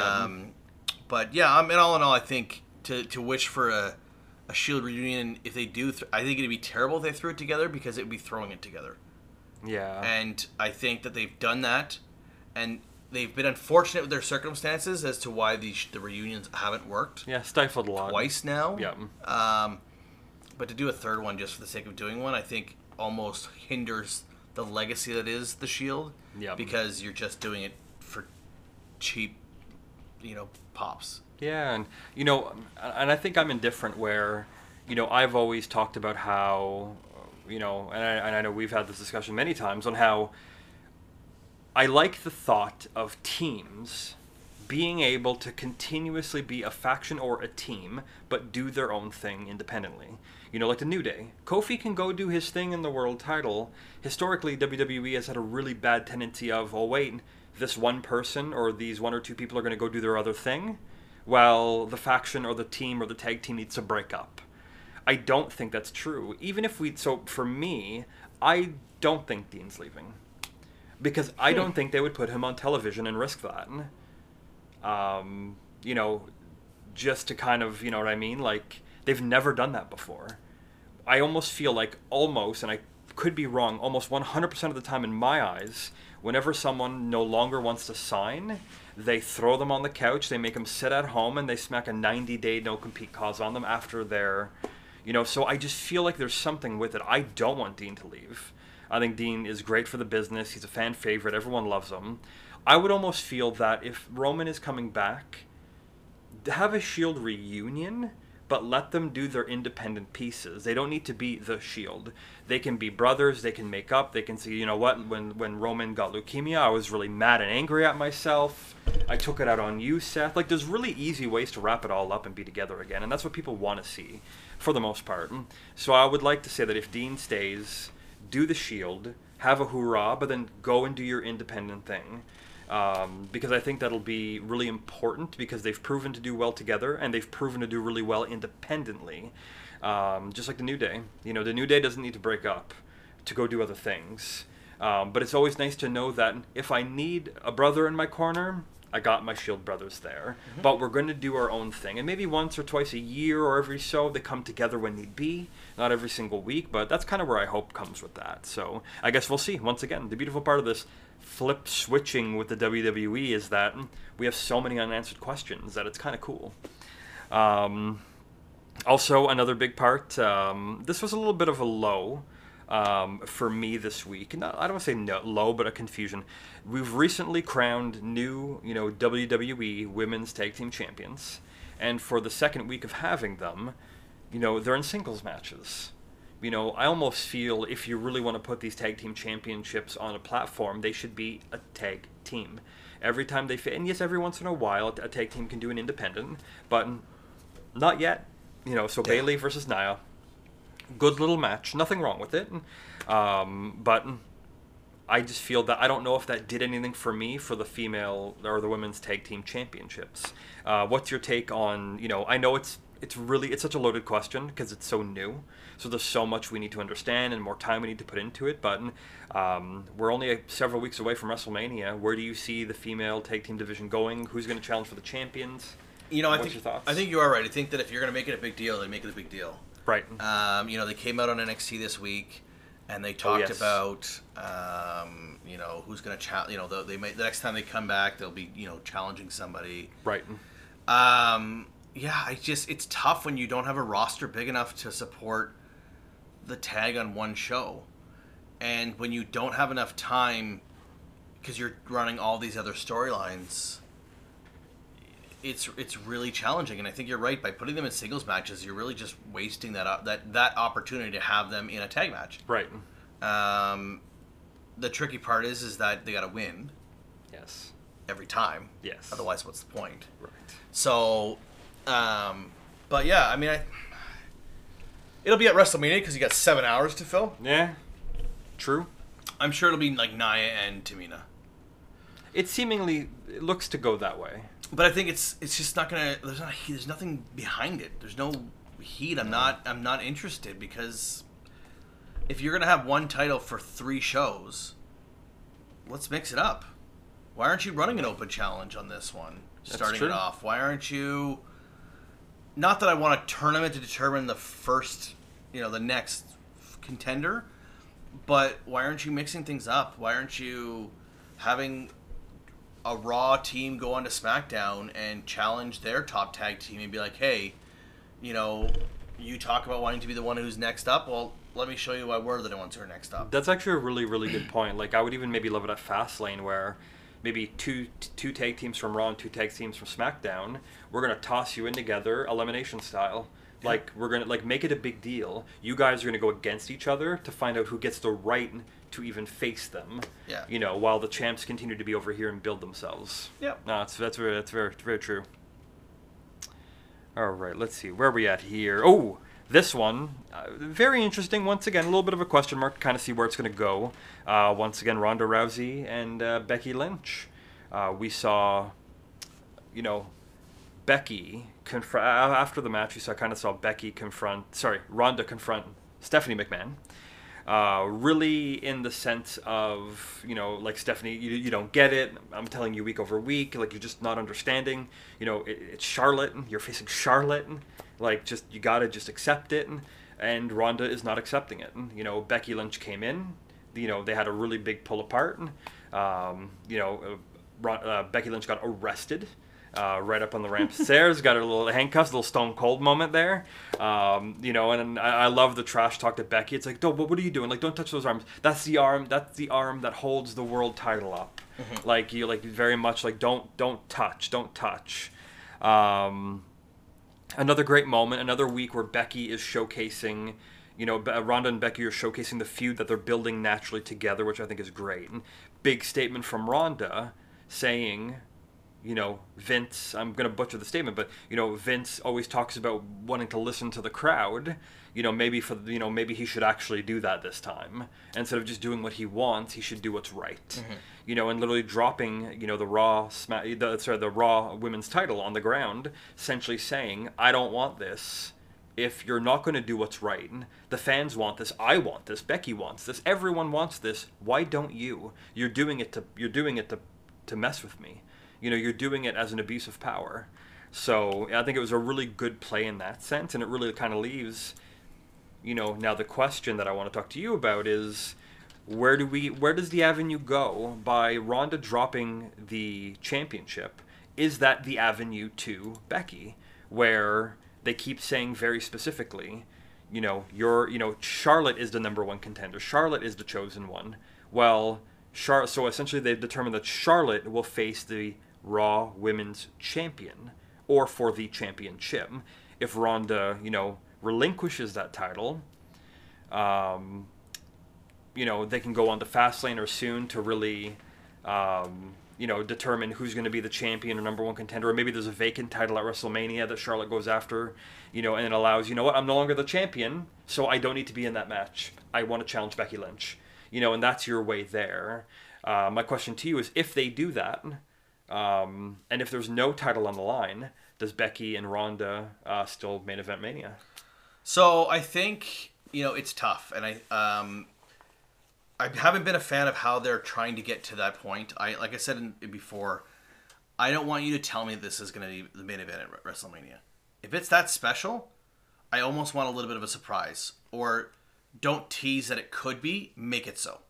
But yeah, all in all, I think to wish for a Shield reunion, if they do, I think it'd be terrible if they threw it together, because it would be throwing it together. Yeah. And I think that they've done that, and they've been unfortunate with their circumstances as to why the reunions haven't worked. Yeah, stifled a lot. Twice now. Yeah. But to do a third one just for the sake of doing one, I think almost hinders the legacy that is the Shield. Yeah. Because you're just doing it for cheap, pops. Yeah, and and I think I'm indifferent where, I've always talked about how, and I know we've had this discussion many times on how I like the thought of teams being able to continuously be a faction or a team, but do their own thing independently. Like the New Day. Kofi can go do his thing in the world title. Historically, WWE has had a really bad tendency of, oh wait, this one person or these one or two people are going to go do their other thing, while the faction or the team or the tag team needs to break up. I don't think that's true. So for me, I don't think Dean's leaving. Because I don't think they would put him on television and risk that. Just to kind of, you know what I mean? Like, they've never done that before. I almost feel like and I could be wrong, almost 100% of the time in my eyes, whenever someone no longer wants to sign, they throw them on the couch, they make them sit at home, and they smack a 90-day no-compete clause on them after their, so I just feel like there's something with it. I don't want Dean to leave. I think Dean is great for the business. He's a fan favorite. Everyone loves him. I would almost feel that if Roman is coming back, have a Shield reunion, but let them do their independent pieces. They don't need to be the Shield. They can be brothers. They can make up. They can say, when Roman got leukemia, I was really mad and angry at myself. I took it out on you, Seth. Like, there's really easy ways to wrap it all up and be together again, and that's what people want to see, for the most part. So I would like to say that if Dean stays, do the Shield, have a hoorah, but then go and do your independent thing. Because I think that'll be really important because they've proven to do well together and they've proven to do really well independently. Just like the New Day. The New Day doesn't need to break up to go do other things. But it's always nice to know that if I need a brother in my corner, I got my Shield brothers there. Mm-hmm. But we're going to do our own thing. And maybe once or twice a year or every so, they come together when need be. Not every single week, but that's kind of where I hope comes with that. So I guess we'll see. Once again, the beautiful part of this flip switching with the WWE is that we have so many unanswered questions that it's kind of cool. Also, another big part, this was a little bit of a low for me this week. I don't want to say low, but a confusion. We've recently crowned new, WWE Women's Tag Team Champions. And for the second week of having them, they're in singles matches. I almost feel if you really want to put these tag team championships on a platform, they should be a tag team. Every time they fit, and yes, every once in a while, a tag team can do an independent, but not yet. So yeah. Bayley versus Nia, good little match, nothing wrong with it. But I just feel that I don't know if that did anything for me for the female or the women's tag team championships. What's your take on? I know it's such a loaded question because it's so new. So there's so much we need to understand and more time we need to put into it. But we're only several weeks away from WrestleMania. Where do you see the female tag team division going? Who's going to challenge for the champions? What's your thoughts? I think you are right. I think that if you're going to make it a big deal, then make it a big deal. Right. They came out on NXT this week, and they talked about, who's going to challenge. They might, the next time they come back, they'll be, challenging somebody. Right. Yeah, it's tough when you don't have a roster big enough to support the tag on one show. And when you don't have enough time because you're running all these other storylines, it's really challenging. And I think you're right. By putting them in singles matches, you're really just wasting that opportunity to have them in a tag match. Right. The tricky part is that they got to win. Yes. Every time. Yes. Otherwise, what's the point? Right. So, but yeah, I mean, it'll be at WrestleMania because you got 7 hours to fill. Yeah. True. I'm sure it'll be like Nia and Tamina. It looks to go that way. But I think it's just not gonna. There's nothing behind it. There's no heat. I'm not interested because if you're gonna have one title for 3 shows, let's mix it up. Why aren't you running an open challenge on this one? Starting it off. Why aren't you? Not that I want a tournament to determine the first, the next contender, but why aren't you mixing things up? Why aren't you having a Raw team go onto SmackDown and challenge their top tag team and be like, hey, you talk about wanting to be the one who's next up. Well, let me show you why we're the ones who are next up. That's actually a really, really good point. Like, I would even maybe love it at Fastlane, where maybe two tag teams from Raw and 2 tag teams from SmackDown, we're going to toss you in together, elimination style. Like, we're going to, like, make it a big deal. You guys are going to go against each other to find out who gets the right to even face them. Yeah. You know, while the champs continue to be over here and build themselves. Yep. No, that's very true. All right, let's see. Where are we at here? Oh, this one, very interesting. Once again, a little bit of a question mark to kind of see where it's going to go. Once again, Ronda Rousey and Becky Lynch. We saw, you know, Becky after the match. Ronda confront Stephanie McMahon. Really in the sense of, you know, like, Stephanie, you don't get it. I'm telling you week over week, like, you're just not understanding. You know, it's Charlotte. You're facing Charlotte. Like, you gotta just accept it. And Ronda is not accepting it. You know, Becky Lynch came in. You know, they had a really big pull apart. Becky Lynch got arrested. Right up on the ramp stairs, got her little handcuffs, little Stone Cold moment there. You know, and I love the trash talk to Becky. It's like, what are you doing? Like, don't touch those arms. That's the arm that holds the world title up. Mm-hmm. Like, you, like, very much like, don't touch. Another great moment, another week where Becky is showcasing, you know, Ronda and Becky are showcasing the feud that they're building naturally together, which I think is great. And big statement from Ronda saying, you know, Vince, I'm going to butcher the statement, but, you know, Vince always talks about wanting to listen to the crowd. You know, maybe he should actually do that this time. Instead of just doing what he wants, he should do what's right. Mm-hmm. You know, and literally dropping, you know, the Raw women's title on the ground, essentially saying, I don't want this. If you're not going to do what's right, the fans want this, I want this, Becky wants this, everyone wants this, why don't you? You're doing it to mess with me. You know, you're doing it as an abuse of power. So I think it was a really good play in that sense, and it really kind of leaves, you know, now the question that I want to talk to you about is, where does the avenue go by Ronda dropping the championship? Is that the avenue to Becky, where they keep saying very specifically, you know, Charlotte is the number one contender. Charlotte is the chosen one. Well, so essentially they've determined that Charlotte will face the Raw Women's Champion, or for the championship. If Ronda, you know, relinquishes that title, you know, they can go on to Fastlane or soon to really, you know, determine who's going to be the champion or number one contender. Or maybe there's a vacant title at WrestleMania that Charlotte goes after, you know, and it allows, you know what, I'm no longer the champion, so I don't need to be in that match. I want to challenge Becky Lynch. You know, and that's your way there. My question to you is, if they do that, and if there's no title on the line, does Becky and Ronda still main event Mania? So I think, you know, it's tough, and I haven't been a fan of how they're trying to get to that point. Like I said before, I don't want you to tell me this is going to be the main event at WrestleMania. If it's that special, I almost want a little bit of a surprise, or don't tease that it could be, make it so.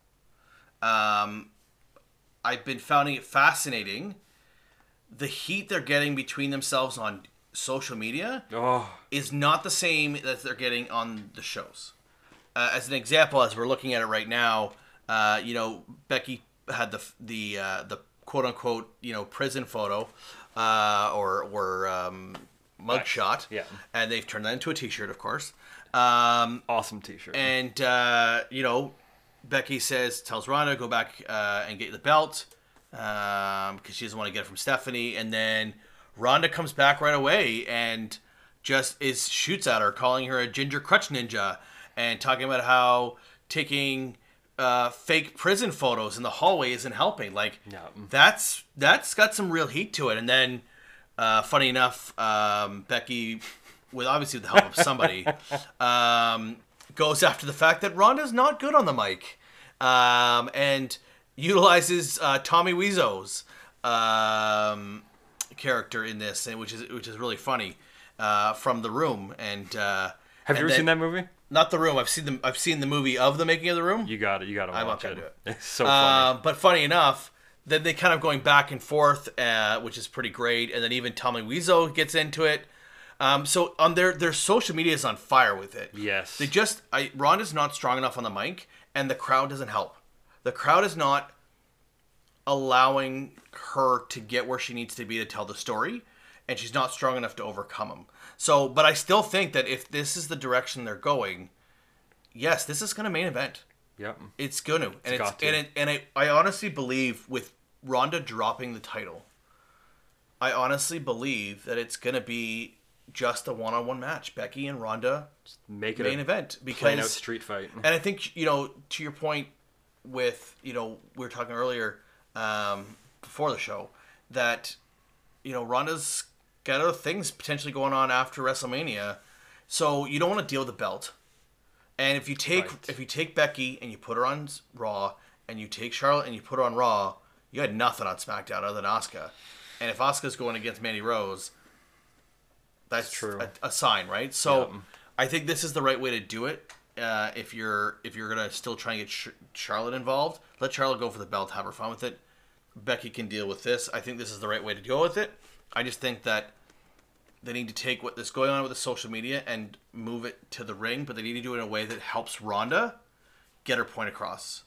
I've been finding it fascinating. The heat they're getting between themselves on social media is not the same that they're getting on the shows. As an example, as we're looking at it right now, you know, Becky had the quote unquote, you know, prison photo or mugshot, yeah, and they've turned that into a T-shirt, of course. Awesome T-shirt. And you know, Becky tells Ronda go back and get the belt because she doesn't want to get it from Stephanie, and then Ronda comes back right away and just shoots at her, calling her a ginger crutch ninja, and talking about how taking fake prison photos in the hallway isn't helping. Like, yeah. that's got some real heat to it. And then, funny enough, Becky, with the help of somebody, goes after the fact that Ronda's not good on the mic, and utilizes Tommy Wiseau's character in this, which is really funny, from The Room. And have you ever seen that movie? Not The Room. I've seen the movie of The Making of The Room. You got to watch it. Do it. It's so funny. But funny enough, then they kind of going back and forth, which is pretty great. And then even Tommy Wiseau gets into it. So on their social media is on fire with it. Yes. Ronda's not strong enough on the mic, and the crowd doesn't help. The crowd is not allowing her to get where she needs to be to tell the story, and she's not strong enough to overcome them. So, but I still think that if this is the direction they're going, yes, this is going to main event. Yep. It's going to, and got to. I honestly believe with Ronda dropping the title, I honestly believe that it's going to be just a one-on-one match, Becky and Ronda, Make it main a event, plain out because street fight. and I think, to your point with, we were talking earlier before the show that, Ronda's got other things potentially going on after WrestleMania, so you don't want to deal with the belt. And if you take Becky and you put her on Raw, and you take Charlotte and you put her on Raw, you had nothing on SmackDown other than Asuka. And if Asuka's going against Mandy Rose, that's true. A sign, right? So I think this is the right way to do it. If you're gonna still try and get Charlotte involved, let Charlotte go for the belt, have her fun with it. Becky can deal with this. I think this is the right way to go with it. I just think that they need to take what is going on with the social media and move it to the ring, but they need to do it in a way that helps Ronda get her point across.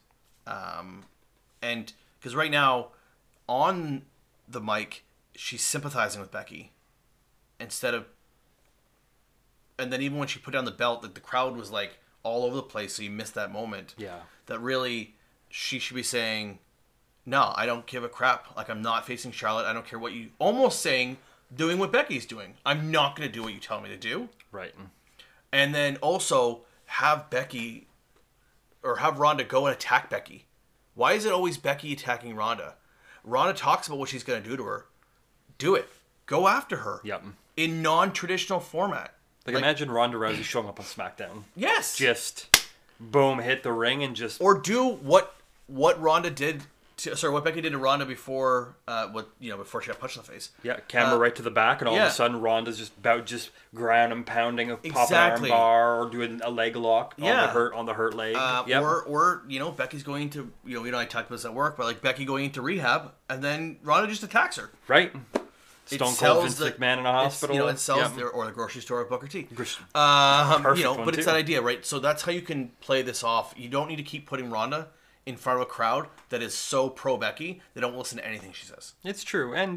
And because right now, on the mic, she's sympathizing with Becky instead of, and then even when she put down the belt, the crowd was like all over the place, so you missed that moment. Yeah. That really, she should be saying, no, I don't give a crap. Like, I'm not facing Charlotte. I don't care what you, almost saying, doing what Becky's doing. I'm not going to do what you tell me to do. Right. And then also have Becky, or have Ronda go and attack Becky. Why is it always Becky attacking Ronda? Ronda talks about what she's going to do to her. Do it. Go after her. Yep. In non-traditional format. Like imagine Ronda Rousey showing up on SmackDown. Yes. Just boom, hit the ring and just. Or do what Ronda did. What Becky did to Ronda before, before she got punched in the face. Yeah, camera right to the back, and all of a sudden Ronda's just ground and pounding, popping an arm bar, or doing a leg lock on the hurt leg. Or Becky's going to I talked about this at work, but like Becky going into rehab, and then Ronda just attacks her. Right. Stone Cold Vince McMahon in a hospital. It sells or the grocery store at Booker T. Perfect But it's that idea, right? So that's how you can play this off. You don't need to keep putting Ronda in front of a crowd that is so pro Becky they don't listen to anything she says. It's true. And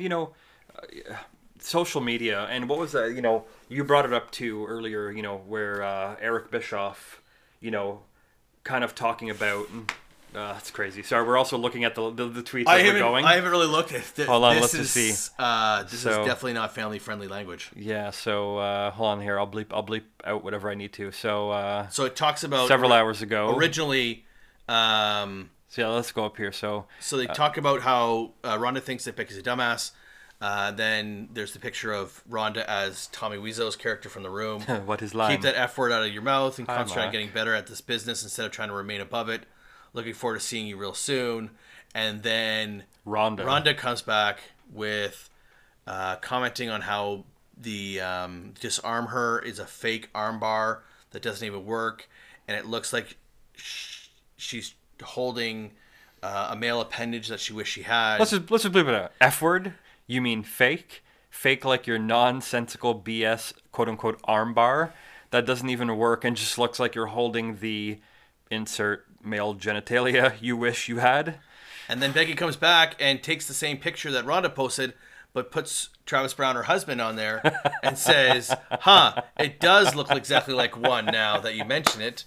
social media, and what was that, you brought it up too earlier, where Eric Bischoff, kind of talking about, it's crazy. Sorry, we're also looking at the tweets as we're going. I haven't really looked at it. Hold on, let's just see. This is definitely not family friendly language. Yeah, so hold on here, I'll bleep out whatever I need to. So it talks about several hours ago. Originally so yeah, let's go up here. So they talk about how Ronda thinks that Becky's a dumbass. Then there's the picture of Ronda as Tommy Wiseau's character from The Room. What his line? Keep that F word out of your mouth and concentrate on getting better at this business instead of trying to remain above it. Looking forward to seeing you real soon. And then Ronda comes back with commenting on how the disarm her is a fake armbar that doesn't even work, and it looks like she's holding a male appendage that she wished she had. Let's just bleep it out. F word? You mean fake? Fake like your nonsensical BS quote unquote armbar that doesn't even work and just looks like you're holding the insert male genitalia you wish you had. And then Becky comes back and takes the same picture that Ronda posted, but puts Travis Brown, her husband, on there and says, it does look exactly like one now that you mention it.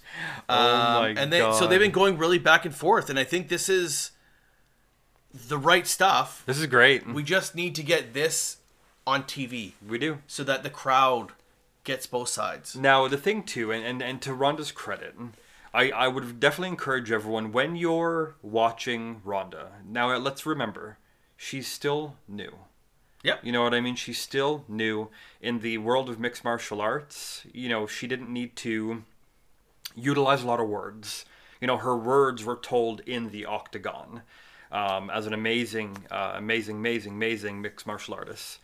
So they've been going really back and forth, and I think this is the right stuff. This is great. We just need to get this on TV. We do. So that the crowd gets both sides. Now, the thing, too, and to Ronda's credit, I would definitely encourage everyone, when you're watching Ronda, now let's remember, she's still new. Yep. You know what I mean? She's still new in the world of mixed martial arts. She didn't need to utilize a lot of words. Her words were told in the octagon as an amazing mixed martial artist.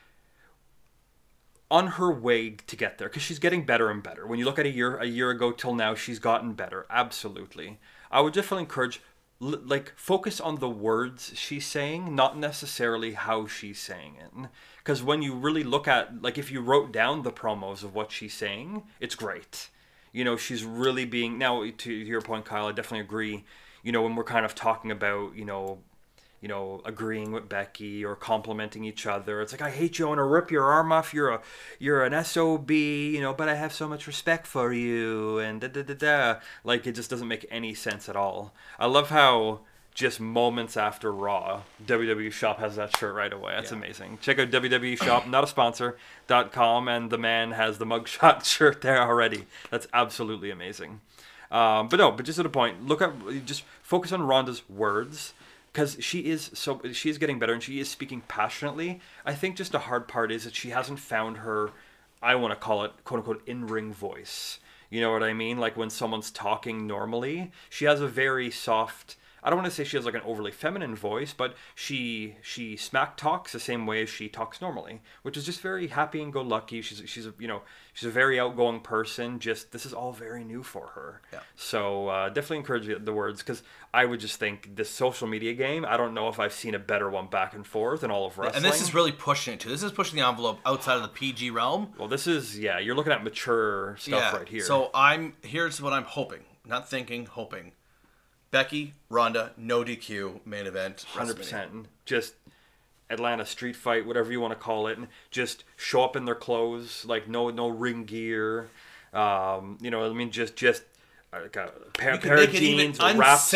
On her way to get there, because she's getting better and better. When you look at a year ago till now, she's gotten better. Absolutely. I would definitely encourage, like focus on the words she's saying, not necessarily how she's saying it. Because when you really look at, like, if you wrote down the promos of what she's saying, it's great. You know, she's really being, now to your point, Kyle, I definitely agree. You know, when we're kind of talking about, you know, agreeing with Becky or complimenting each other. It's like, I hate you, I want to rip your arm off. You're an SOB, you know, but I have so much respect for you, and da da da da. Like, it just doesn't make any sense at all. I love how just moments after Raw, WWE Shop has that shirt right away. That's amazing. Check out WWE Shop, not a sponsor.com, and the man has the mugshot shirt there already. That's absolutely amazing. But just to the point, just focus on Ronda's words. Because she is getting better and she is speaking passionately. I think just the hard part is that she hasn't found her, I want to call it, quote unquote, in-ring voice. You know what I mean? Like when someone's talking normally, she has a very soft, I don't want to say she has like an overly feminine voice, but she smack talks the same way as she talks normally, which is just very happy and go lucky. She's a very outgoing person. Just this is all very new for her. Yeah. So definitely encourage the words, because I would just think this social media game, I don't know if I've seen a better one back and forth in all of wrestling. And this is really pushing it too. This is pushing the envelope outside of the PG realm. Well, this is, you're looking at mature stuff right here. So here's what I'm hoping, not thinking, hoping. Becky, Ronda, no DQ, main event, 100%. Just Atlanta street fight, whatever you want to call it, and just show up in their clothes, like no ring gear. You know, I mean, just like a pair of jeans, wraps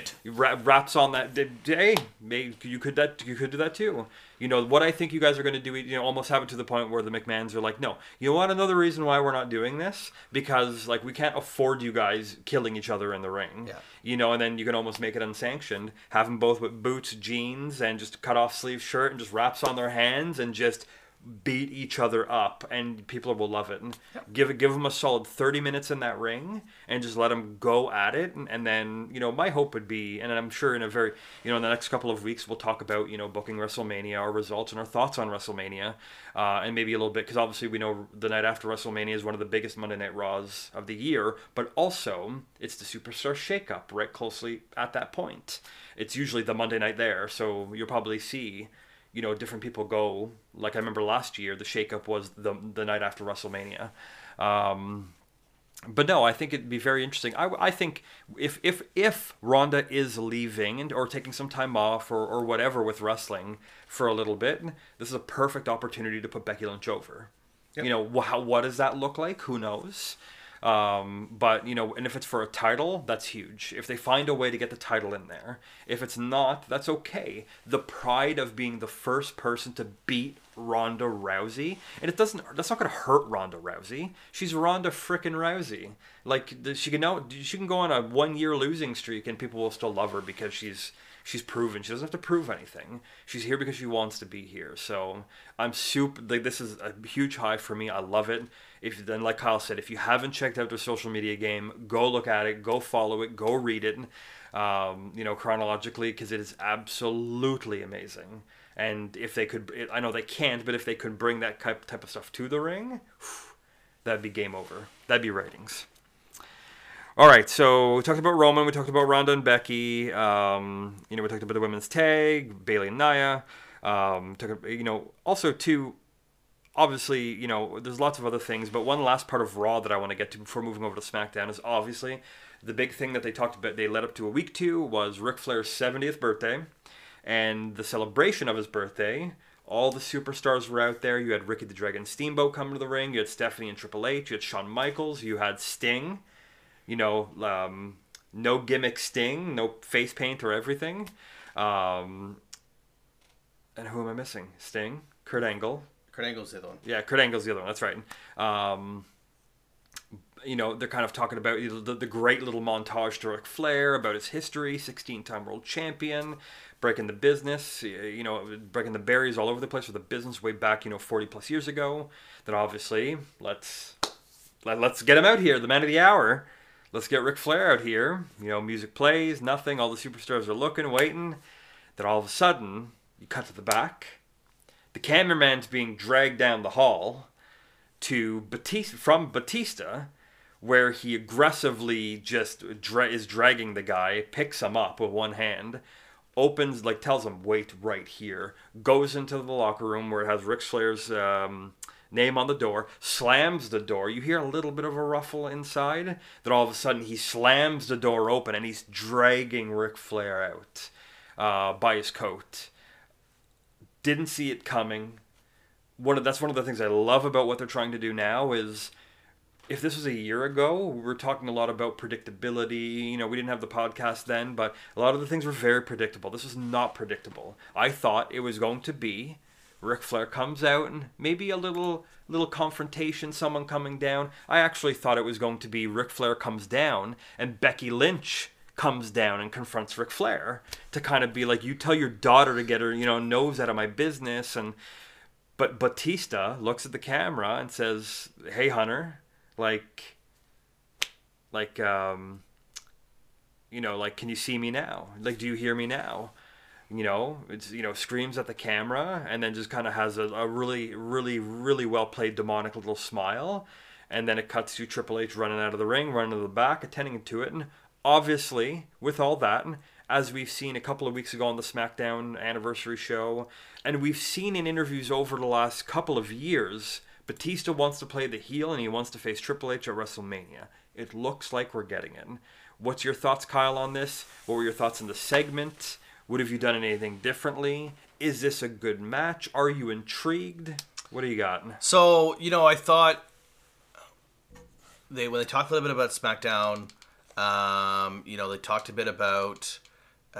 on that. Hey, maybe you could do that too. You know what I think you guys are going to do? You know, almost have it to the point where the McMahons are like, no, you want another reason why we're not doing this? Because like we can't afford you guys killing each other in the ring. Yeah. You know, and then you can almost make it unsanctioned. Have them both with boots, jeans, and just cut off sleeve shirt, and just wraps on their hands, and just beat each other up, and people will love it. And give them a solid 30 minutes in that ring, and just let them go at it. And then, you know, my hope would be, and I'm sure in the next couple of weeks we'll talk about, you know, booking WrestleMania, our results and our thoughts on WrestleMania, and maybe a little bit, because obviously we know the night after WrestleMania is one of the biggest Monday Night Raws of the year, but also it's the Superstar Shakeup right closely at that point. It's usually the Monday night there, so you'll probably see, you know, different people go. Like I remember last year, the shakeup was the night after WrestleMania. But no, I think it'd be very interesting. I think if Ronda is leaving or taking some time off or whatever with wrestling for a little bit, this is a perfect opportunity to put Becky Lynch over. Yep. You know, what does that look like? Who knows? But, you know, and if it's for a title, that's huge. If they find a way to get the title in there. If it's not, that's okay. The pride of being the first person to beat Ronda Rousey, and that's not going to hurt Ronda Rousey. She's Ronda frickin' Rousey. Like, she can go on a 1-year losing streak and people will still love her because she's proven. She doesn't have to prove anything. She's here because she wants to be here. So I'm super, like, this is a huge high for me. I love it. Then, like Kyle said, if you haven't checked out their social media game, go look at it, go follow it, go read it, you know, chronologically, because it is absolutely amazing. And if they could, I know they can't, but if they could bring that type of stuff to the ring, that'd be game over. That'd be ratings. All right, so we talked about Roman, we talked about Ronda and Becky, you know, we talked about the women's tag, Bayley and Nia, you know, also too, obviously, you know, there's lots of other things, but one last part of Raw that I want to get to before moving over to SmackDown is obviously the big thing that they talked about, they led up to a week to, was Ric Flair's 70th birthday, and the celebration of his birthday. All the superstars were out there. You had Ricky the Dragon Steamboat coming to the ring, you had Stephanie and Triple H, you had Shawn Michaels, you had Sting, you know, no gimmick Sting, no face paint or everything. And who am I missing? Sting, Kurt Angle. Kurt Angle's the other one. Yeah, Kurt Angle's the other one. That's right. You know, they're kind of talking about the great little montage to Ric Flair about his history, 16-time world champion, breaking the business, you know, breaking the barriers all over the place for the business way back, you know, 40 plus years ago. Then obviously, let's get him out here, the man of the hour. Let's get Ric Flair out here. You know, music plays, nothing. All the superstars are looking, waiting. Then all of a sudden, you cut to the back. The cameraman's being dragged down the hall from Batista where he aggressively just is dragging the guy, picks him up with one hand, opens, like tells him, wait right here, goes into the locker room where it has Ric Flair's name on the door, slams the door. You hear a little bit of a ruffle inside. Then all of a sudden he slams the door open and he's dragging Ric Flair out by his coat. Didn't see it coming. That's one of the things I love about what they're trying to do now is, if this was a year ago, we were talking a lot about predictability. We didn't have the podcast then, but a lot of the things were very predictable. This is not predictable. I thought it was going to be Ric Flair comes out and maybe a little confrontation, someone coming down. I actually thought it was going to be Ric Flair comes down and Becky Lynch comes down and confronts Ric Flair to kind of be like, you tell your daughter to get her, nose out of my business. But Batista looks at the camera and says, hey, Hunter, can you see me now? Do you hear me now? Screams at the camera and then just kind of has a really, really, really well played demonic little smile. And then it cuts to Triple H running out of the ring, running to the back, attending to it. And obviously, with all that, as we've seen a couple of weeks ago on the SmackDown anniversary show, and we've seen in interviews over the last couple of years, Batista wants to play the heel and he wants to face Triple H at WrestleMania. It looks like we're getting it. What's your thoughts, Kyle, on this? What were your thoughts in the segment? Would have you done anything differently? Is this a good match? Are you intrigued? What do you got? So, I thought when they talked a little bit about SmackDown, they talked a bit about they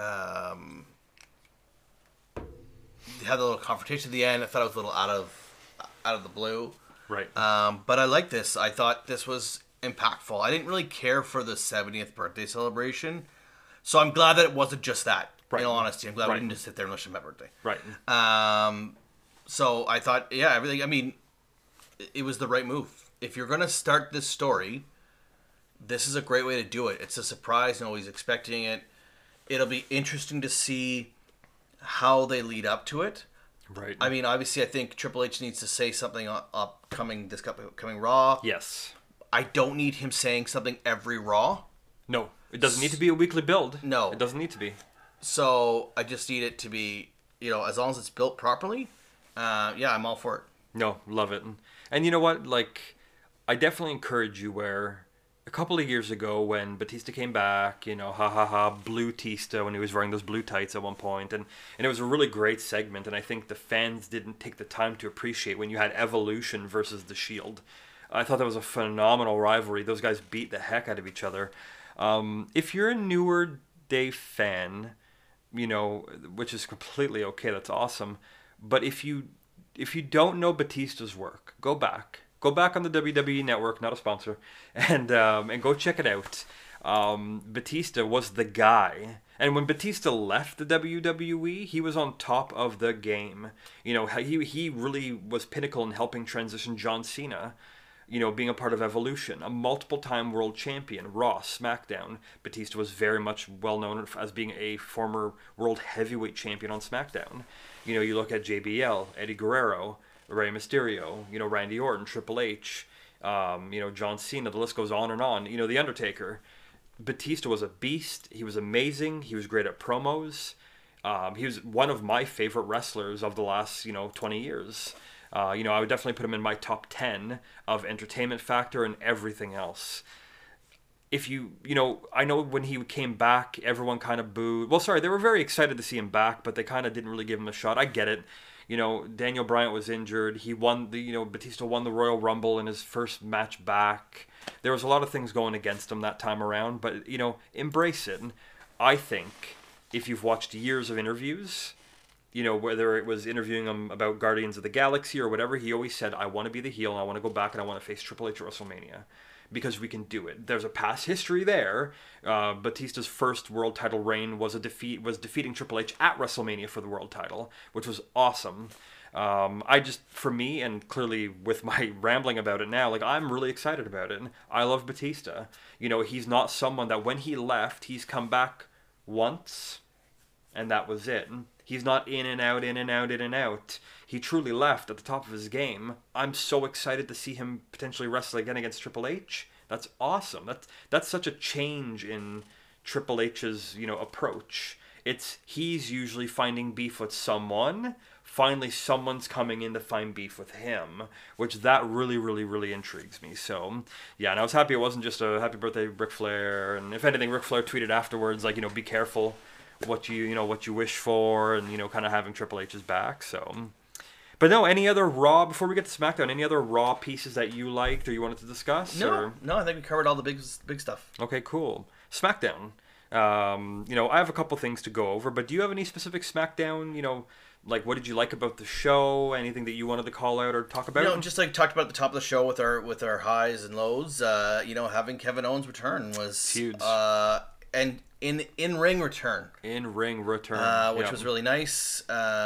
had a little confrontation at the end. I thought it was a little out of the blue. Right. But I like this. I thought this was impactful. I didn't really care for the 70th birthday celebration, so I'm glad that it wasn't just that. Right. In all honesty, I'm glad we Right. didn't just sit there and wish him happy birthday. Right. So I thought, everything. I mean, it was the right move. If you're gonna start this story, this is a great way to do it. It's a surprise. Nobody's expecting it. It'll be interesting to see how they lead up to it. Right. I mean, obviously, I think Triple H needs to say something upcoming Raw. Yes. I don't need him saying something every Raw. No. It doesn't need to be a weekly build. No. It doesn't need to be. So I just need it to be, as long as it's built properly, I'm all for it. No, love it. And you know what? I definitely encourage you where a couple of years ago when Batista came back, blue Tista when he was wearing those blue tights at one point, and it was a really great segment, and I think the fans didn't take the time to appreciate when you had Evolution versus The Shield. I thought that was a phenomenal rivalry. Those guys beat the heck out of each other. If you're a newer day fan, which is completely okay, that's awesome. But if you don't know Batista's work, go back on the WWE Network, not a sponsor, and go check it out. Batista was the guy, and when Batista left the WWE, he was on top of the game. He really was pinnacle in helping transition John Cena. Being a part of Evolution, a multiple-time world champion, Raw, SmackDown. Batista was very much well-known as being a former world heavyweight champion on SmackDown. You look at JBL, Eddie Guerrero, Rey Mysterio, Randy Orton, Triple H, John Cena, the list goes on and on. The Undertaker. Batista was a beast. He was amazing. He was great at promos. He was one of my favorite wrestlers of the last, 20 years. I would definitely put him in my top 10 of entertainment factor and everything else. I know when he came back, everyone kind of booed. Well, sorry, they were very excited to see him back, but they kind of didn't really give him a shot. I get it. Daniel Bryan was injured. He won Batista won the Royal Rumble in his first match back. There was a lot of things going against him that time around, but, embrace it. And I think if you've watched years of interviews, whether it was interviewing him about Guardians of the Galaxy or whatever, he always said, I want to be the heel and I want to go back and I want to face Triple H at WrestleMania because we can do it. There's a past history there. Batista's first world title reign was defeating Triple H at WrestleMania for the world title, which was awesome. For me, and clearly with my rambling about it now, I'm really excited about it. And I love Batista. He's not someone that when he left, he's come back once and that was it. He's not in and out, in and out, in and out. He truly left at the top of his game. I'm so excited to see him potentially wrestle again against Triple H That's awesome. That's such a change in Triple H's, approach. He's usually finding beef with someone. Finally, someone's coming in to find beef with him, which that really, really, really intrigues me. So, yeah, and I was happy it wasn't just a happy birthday, Ric Flair. And if anything, Ric Flair tweeted afterwards, like, be careful what you wish for, and, kind of having Triple H's back. So, but no, any other Raw, before we get to SmackDown, any other Raw pieces that you liked or you wanted to discuss? No, I think we covered all the big stuff. Okay, cool. SmackDown. I have a couple things to go over, but do you have any specific SmackDown, like what did you like about the show? Anything that you wanted to call out or talk about? Just like talked about at the top of the show with our highs and lows, having Kevin Owens return was huge. And in-ring return. Which was really nice.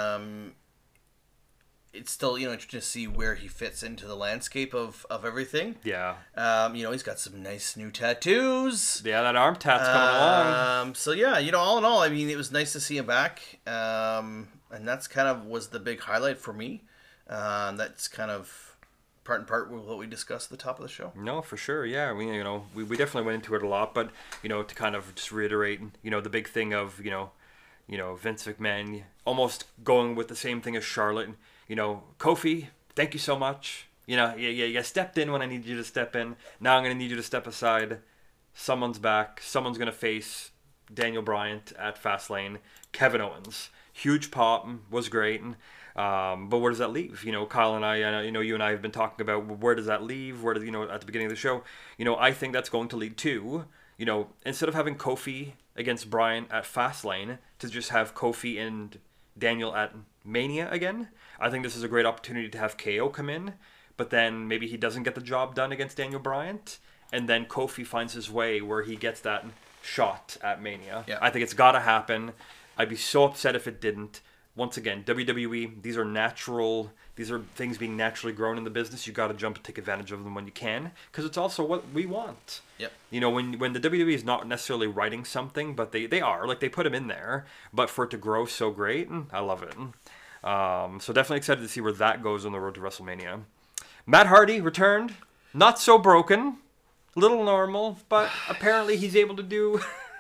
It's still, interesting to see where he fits into the landscape of everything. Yeah. He's got some nice new tattoos. Yeah, that arm tat's coming along. So yeah, all in all, I mean, it was nice to see him back. And that's kind of was the big highlight for me. That's kind of part and part with what we discussed at the top of the show. No, for sure. Yeah, we definitely went into it a lot, but to kind of just reiterate, the big thing of Vince McMahon almost going with the same thing as Charlotte. Kofi, thank you so much. You stepped in when I needed you to step in. Now I'm going to need you to step aside. Someone's back. Someone's going to face Daniel Bryan at Fastlane. Kevin Owens. Huge pop. Was great. But where does that leave? Kyle and I, you and I have been talking about where does that leave? Where does, at the beginning of the show, I think that's going to lead to, instead of having Kofi against Bryan at Fastlane, to just have Kofi and Daniel at Mania again. I think this is a great opportunity to have KO come in, but then maybe he doesn't get the job done against Daniel Bryan, and then Kofi finds his way where he gets that shot at Mania. Yeah. I think it's got to happen. I'd be so upset if it didn't. Once again, WWE, these are things being naturally grown in the business. You got to jump and take advantage of them when you can, because it's also what we want. Yep. When the WWE is not necessarily writing something, but they are, like they put them in there, but for it to grow so great, I love it. So definitely excited to see where that goes on the road to WrestleMania. Matt Hardy returned, not so broken, little normal, but apparently he's able to do.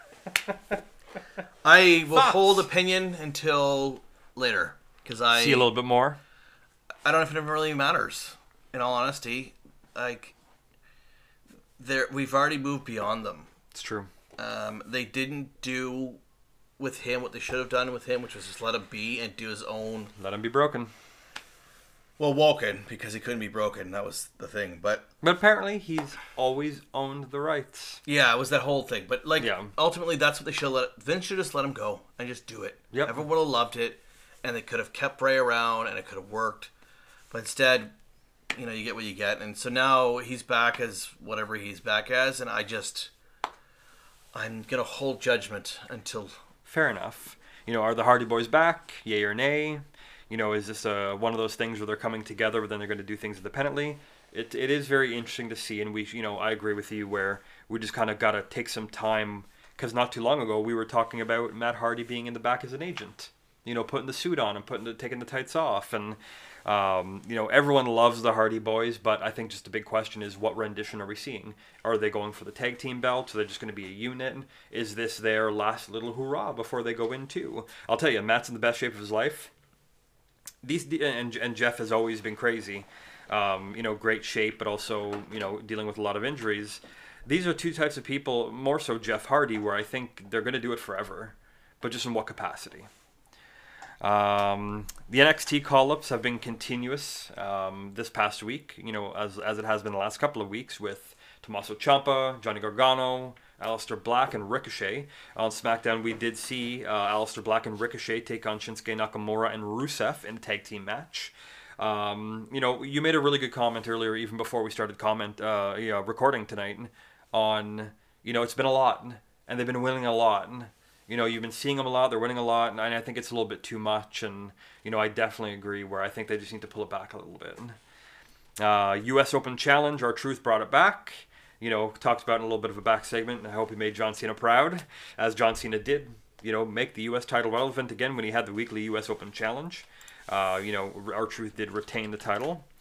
I will hold opinion until later, because I see a little bit more. I don't know if it really matters. In all honesty, we've already moved beyond them. It's true. They didn't do with him what they should have done with him, which was just let him be and do his own. Let him be broken. Well, woken, because he couldn't be broken. That was the thing. But apparently he's always owned the rights. Yeah, it was that whole thing. But ultimately, that's what they should let. Vince should just let him go and just do it. Yep. Everyone would have loved it, and they could have kept Bray around, and it could have worked. But instead, you get what you get. And so now he's back as whatever he's back as, and I'm going to hold judgment until... Fair enough. Are the Hardy Boys back? Yay or nay? Is this one of those things where they're coming together, but then they're going to do things independently? It is very interesting to see, and I agree with you where we just kind of got to take some time, because not too long ago we were talking about Matt Hardy being in the back as an agent, putting the suit on and taking the tights off, and everyone loves the Hardy Boys, but I think just the big question is, what rendition are we seeing? Are they going for the tag team belts? Are they just going to be a unit? Is this their last little hurrah before they go into? I'll tell you, Matt's in the best shape of his life. And Jeff has always been crazy. Great shape, but also, dealing with a lot of injuries. These are two types of people, more so Jeff Hardy, where I think they're going to do it forever, but just in what capacity? The NXT call-ups have been continuous this past week, as it has been the last couple of weeks, with Tommaso Ciampa, Johnny Gargano, Aleister Black, and Ricochet. On SmackDown, we did see Aleister Black and Ricochet take on Shinsuke Nakamura and Rusev in a tag team match. You made a really good comment earlier, even before we started recording tonight, on, it's been a lot, and they've been winning a lot. You've been seeing them a lot, they're winning a lot, and I think it's a little bit too much, and, I definitely agree where I think they just need to pull it back a little bit. U.S. Open Challenge, R-Truth brought it back. Talked about in a little bit of a back segment, and I hope he made John Cena proud, as John Cena did, make the U.S. title relevant again when he had the weekly U.S. Open Challenge. R-Truth did retain the title.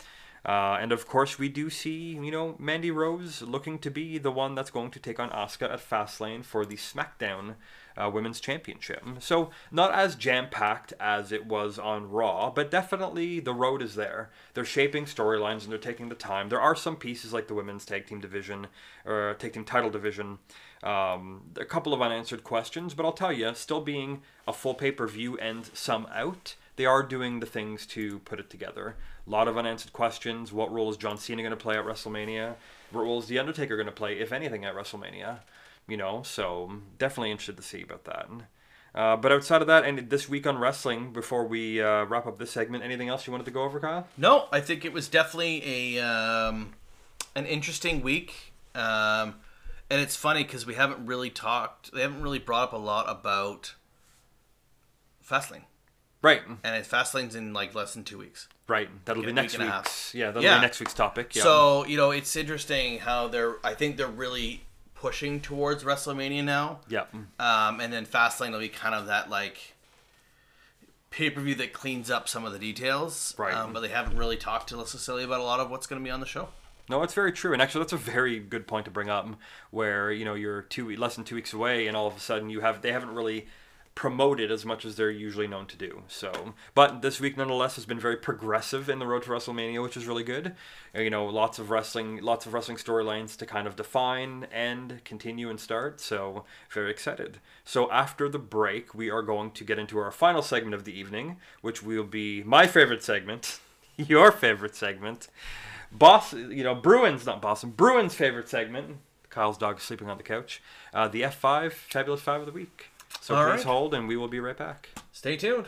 And of course, we do see, Mandy Rose looking to be the one that's going to take on Asuka at Fastlane for the SmackDown Women's Championship. So not as jam-packed as it was on Raw, but definitely the road is there. They're shaping storylines and they're taking the time. There are some pieces like the Women's Tag Team Division, or Tag Team Title Division, a couple of unanswered questions, but I'll tell you, still being a full pay-per-view and some out, they are doing the things to put it together. A lot of unanswered questions. What role is John Cena going to play at WrestleMania? What role is The Undertaker going to play, if anything, at WrestleMania? So definitely interested to see about that. But outside of that, and this week on wrestling, before we wrap up this segment, anything else you wanted to go over, Kyle? No, I think it was definitely an interesting week. And it's funny because they haven't really brought up a lot about Fastlane. Right. And Fastlane's in less than 2 weeks. Right. That'll be next week's. Yeah, that'll be next week's topic. Yeah. So, it's interesting how I think they're really pushing towards WrestleMania now. Yeah. And then Fastlane will be kind of that pay-per-view that cleans up some of the details. Right. But they haven't really talked to necessarily about a lot of what's going to be on the show. No, it's very true, and actually, that's a very good point to bring up. Where you're less than 2 weeks away, and all of a sudden they haven't really promoted as much as they're usually known to do. So, but this week nonetheless has been very progressive in the road to WrestleMania, which is really good. Lots of wrestling storylines to kind of define and continue and start. So, very excited. So, after the break, we are going to get into our final segment of the evening, which will be my favorite segment, your favorite segment. Bruins favorite segment. Kyle's dog is sleeping on the couch. The F5 Fabulous 5 of the week. So please hold, and we will be right back. Stay tuned.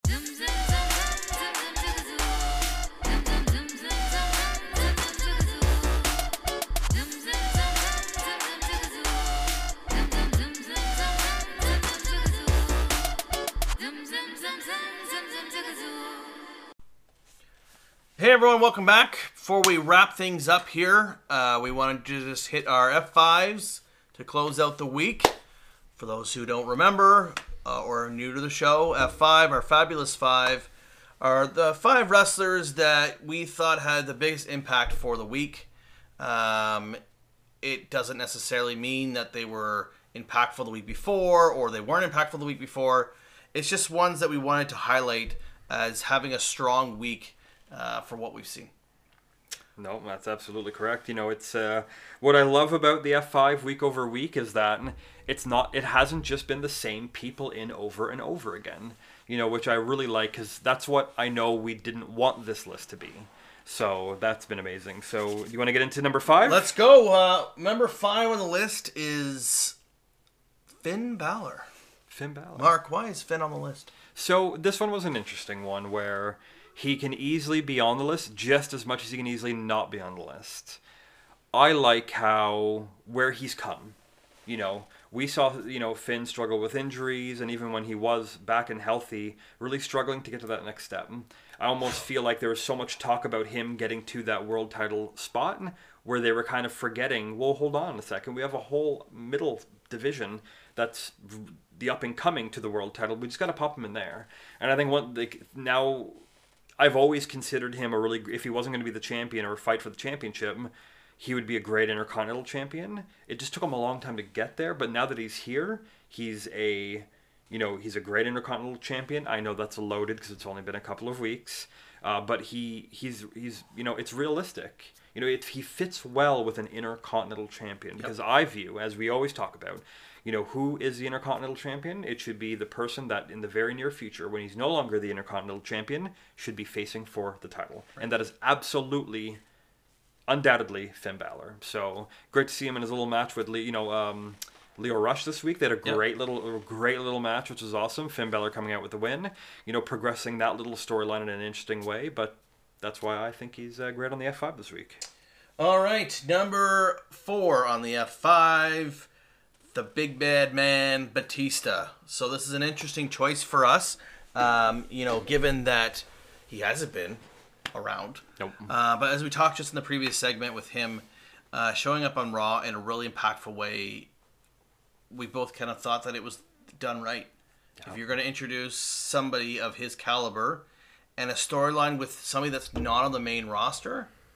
Hey everyone, welcome back. Before we wrap things up here, we wanted to just hit our F5s to close out the week. For those who don't remember or are new to the show, F5, our Fabulous 5, are the 5 wrestlers that we thought had the biggest impact for the week. It doesn't necessarily mean that they were impactful the week before or they weren't impactful the week before. It's just ones that we wanted to highlight as having a strong week for what we've seen. No, that's absolutely correct. It's what I love about the F5 week over week is that it hasn't just been the same people in over and over again, which I really like because that's what I know we didn't want this list to be. So that's been amazing. So you want to get into number 5? Let's go. Number 5 on the list is Finn Balor. Finn Balor. Mark, why is Finn on the list? So this one was an interesting one where he can easily be on the list just as much as he can easily not be on the list. I like where he's come. We saw, Finn struggle with injuries, and even when he was back and healthy, really struggling to get to that next step. I almost feel like there was so much talk about him getting to that world title spot where they were kind of forgetting, well, hold on a second, we have a whole middle division that's the up and coming to the world title. We just got to pop him in there. And I think now I've always considered him if he wasn't going to be the champion or fight for the championship, he would be a great Intercontinental champion. It just took him a long time to get there, but now that he's here, he's a great Intercontinental champion. I know that's loaded because it's only been a couple of weeks, but he's it's realistic. He fits well with an Intercontinental champion because I view, as we always talk about, who is the Intercontinental champion? It should be the person that in the very near future, when he's no longer the Intercontinental champion, should be facing for the title. Right. And that is undoubtedly Finn Balor. So great to see him in his little match with Leo Rush this week. They had a great little match, which was awesome. Finn Balor coming out with the win, progressing that little storyline in an interesting way. But that's why I think he's great on the F5 this week. All right, number 4 on the F5. The big bad man, Batista. So this is an interesting choice for us, given that he hasn't been around. Nope. But as we talked just in the previous segment with him showing up on Raw in a really impactful way, we both kind of thought that it was done right. Yeah. If you're going to introduce somebody of his caliber and a storyline with somebody that's not on the main roster,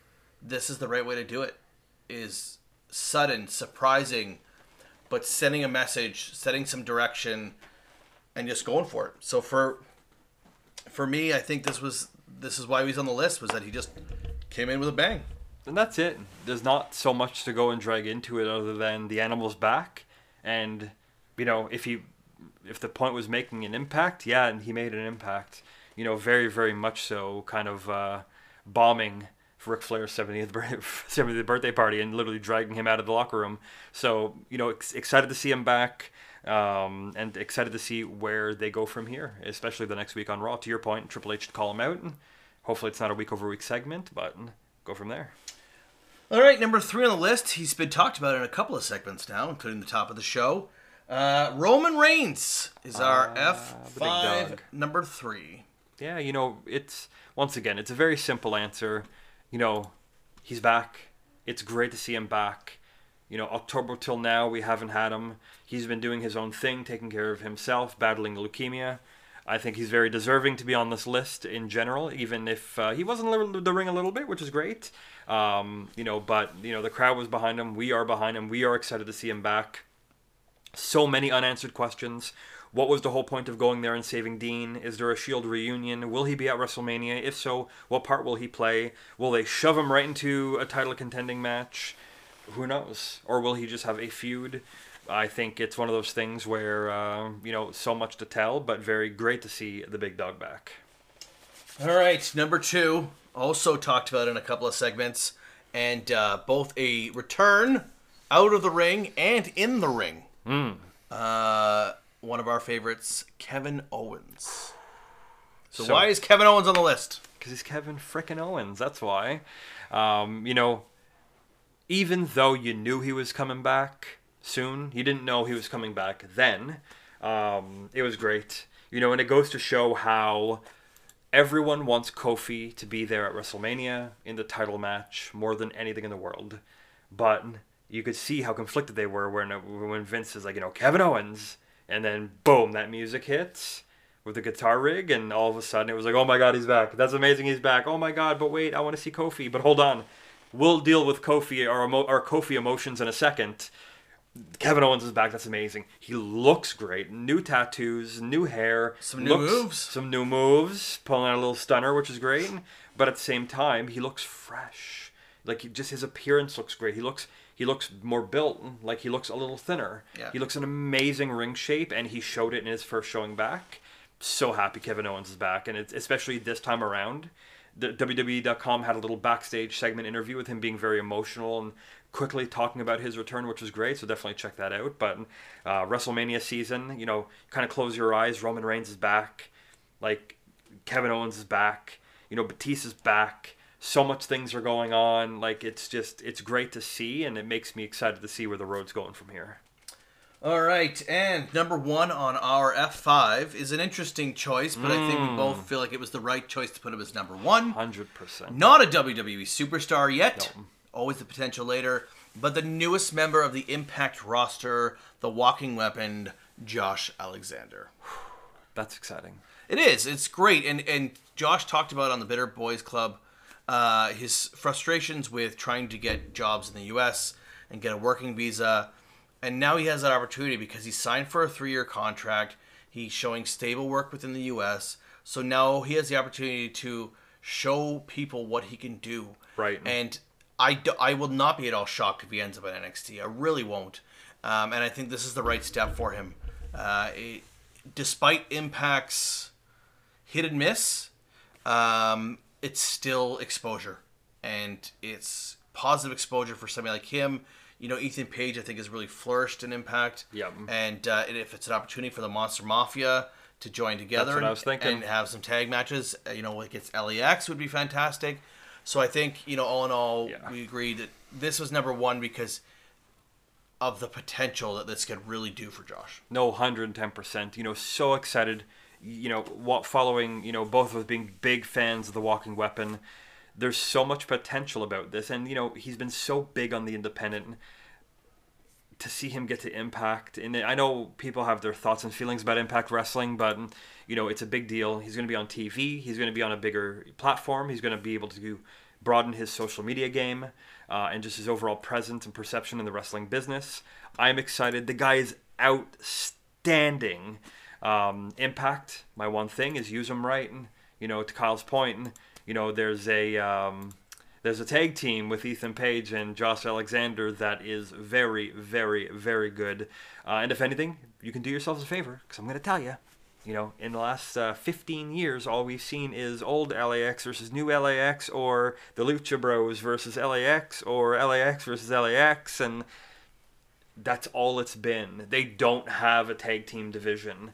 this is the right way to do it. Is sudden, surprising, but sending a message, setting some direction, and just going for it. So for me, I think this is why he's on the list, was that he just came in with a bang. And that's it. There's not so much to go and drag into it other than the animal's back. And, if the point was making an impact, yeah, and he made an impact. Very, very much so, kind of bombing Ric Flair's 70th birthday party and literally dragging him out of the locker room. So, excited to see him back, and excited to see where they go from here, especially the next week on Raw. To your point, Triple H should call him out, and hopefully it's not a week-over-week segment, but go from there. All right, number 3 on the list. He's been talked about in a couple of segments now, including the top of the show. Roman Reigns is our F5 number 3. Yeah, it's a very simple answer. He's back. It's great to see him back. October till now, we haven't had him. He's been doing his own thing, taking care of himself, battling leukemia. I think he's very deserving to be on this list in general, even if he wasn't in the ring a little bit, which is great. But the crowd was behind him. We are behind him. We are excited to see him back. So many unanswered questions. What was the whole point of going there and saving Dean? Is there a Shield reunion? Will he be at WrestleMania? If so, what part will he play? Will they shove him right into a title contending match? Who knows? Or will he just have a feud? I think it's one of those things where, so much to tell, but very great to see the big dog back. All right, number 2, also talked about in a couple of segments, and both a return out of the ring and in the ring. One of our favorites, Kevin Owens. So why is Kevin Owens on the list? Because he's Kevin frickin' Owens, that's why. Even though you knew he was coming back soon, you didn't know he was coming back then. It was great. And it goes to show how everyone wants Kofi to be there at WrestleMania in the title match more than anything in the world. But you could see how conflicted they were when Vince is like, Kevin Owens, and then boom, that music hits with the guitar rig, and all of a sudden it was like, oh my God, he's back. That's amazing, he's back. Oh my God, but wait, I want to see Kofi. But hold on, we'll deal with Kofi, our Kofi emotions in a second. Kevin Owens is back. That's amazing. He looks great. New tattoos, new hair. Some new moves. Pulling out a little stunner, which is great. But at the same time, he looks fresh. Just his appearance looks great. He looks more built. He looks a little thinner. Yeah. He looks in amazing ring shape, and he showed it in his first showing back. So happy Kevin Owens is back, and it's especially this time around. The WWE.com had a little backstage segment interview with him being very emotional and quickly talking about his return, which was great, so definitely check that out. But WrestleMania season, kind of close your eyes. Roman Reigns is back. Kevin Owens is back. Batista's back. So much things are going on. It's great to see, and it makes me excited to see where the road's going from here. All right, and number 1 on our F5 is an interesting choice, but I think we both feel like it was the right choice to put him as number 1. 100%. Not a WWE superstar yet. No. Always the potential later. But the newest member of the Impact roster, the walking weapon, Josh Alexander. That's exciting. It is. It's great. And Josh talked about on the Bitter Boys Club his frustrations with trying to get jobs in the U.S. and get a working visa. And now he has that opportunity because he's signed for a 3-year contract. He's showing stable work within the U.S. So now he has the opportunity to show people what he can do. Right. And I will not be at all shocked if he ends up at NXT. I really won't. And I think this is the right step for him. Despite Impact's hit and miss, it's still exposure. And it's positive exposure for somebody like him. Ethan Page, I think, has really flourished in Impact. Yep. And if it's an opportunity for the Monster Mafia to join together That's what I was thinking. And have some tag matches, against LAX would be fantastic. So I think, all in all, we agree that this was number 1 because of the potential that this could really do for Josh. No, 110%. So excited. Following, both of us being big fans of the Walking Weapon. There's so much potential about this. And, he's been so big on the independent. To see him get to Impact. And I know people have their thoughts and feelings about Impact Wrestling, but, it's a big deal. He's going to be on TV. He's going to be on a bigger platform. He's going to be able to broadened his social media game, and just his overall presence and perception in the wrestling business. I'm excited. The guy is outstanding. Impact, my one thing is use him right. And, to Kyle's point, there's a tag team with Ethan Page and Josh Alexander that is very, very, very good. And if anything, you can do yourselves a favor, because I'm going to tell you, in the last 15 years, all we've seen is old LAX versus new LAX, or the Lucha Bros versus LAX, or LAX versus LAX, and that's all it's been. They don't have a tag team division.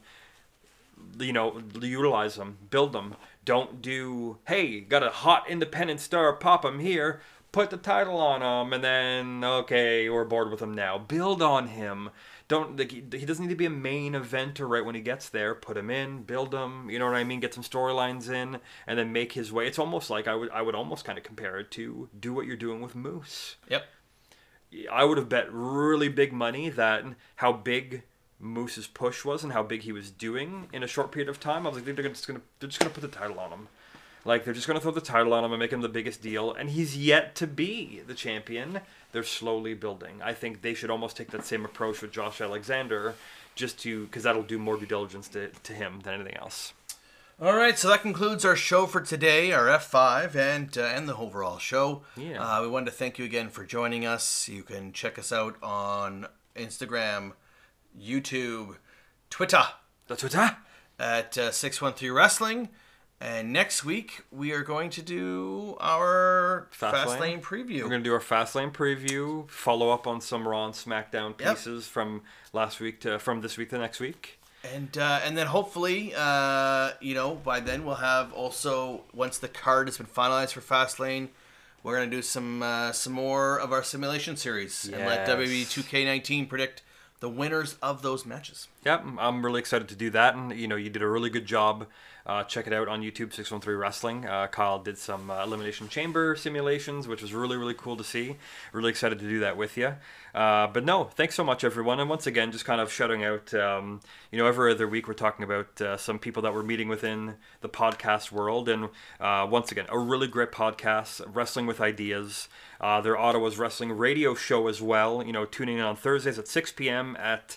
Utilize them, build them. Don't do, hey, got a hot independent star, pop him here, put the title on him, and then, okay, we're bored with him now. Build on him. He doesn't need to be a main eventer right when he gets there. Put him in, build him, you know what I mean? Get some storylines in, and then make his way. It's almost like, I would almost kind of compare it to do what you're doing with Moose. Yep. I would have bet really big money that how big Moose's push was and how big he was doing in a short period of time. I was like, they're just gonna put the title on him. Like, they're just gonna throw the title on him and make him the biggest deal, and he's yet to be the champion. They're slowly building. I think they should almost take that same approach with Josh Alexander, because that'll do more due diligence to him than anything else. All right, so that concludes our show for today, our F5 and the overall show. Yeah. We wanted to thank you again for joining us. You can check us out on Instagram, YouTube, Twitter. That's what's that. At 613 Wrestling. And next week, we are going to do our Fastlane preview. We're going to do our Fastlane preview, follow up on some Raw and SmackDown pieces from this week to next week. And then hopefully, by then we'll have also, once the card has been finalized for Fastlane, we're going to do some more of our simulation series. Yes. And let WWE 2K19 predict the winners of those matches. Yep, I'm really excited to do that. And, you did a really good job. Check it out on YouTube, 613 Wrestling. Kyle did some Elimination Chamber simulations, which was really, really cool to see. Really excited to do that with you. But no, thanks so much, everyone. And once again, just kind of shouting out, every other week we're talking about some people that we're meeting within the podcast world. And once again, a really great podcast, Wrestling with Ideas. Their Ottawa's Wrestling radio show as well. Tuning in on Thursdays at 6 p.m. at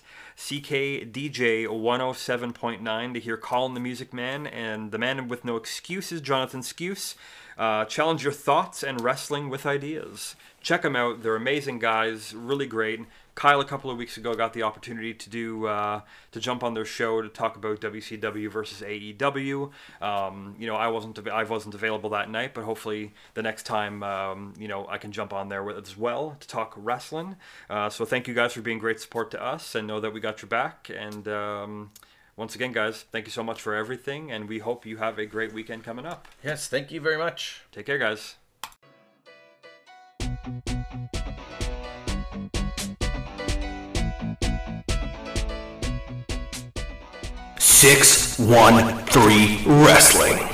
CKDJ 107.9 to hear Colin the Music Man and the man with no excuses, Jonathan Skuse. Challenge your thoughts and wrestling with ideas. Check them out. They're amazing guys, really great. Kyle a couple of weeks ago got the opportunity to jump on their show to talk about WCW versus AEW. I wasn't available that night, but hopefully the next time I can jump on there as well to talk wrestling. So thank you guys for being great support to us, and know that we got your back. And once again, guys, thank you so much for everything, and we hope you have a great weekend coming up. Yes, thank you very much. Take care, guys. Six, 1, 3 Wrestling.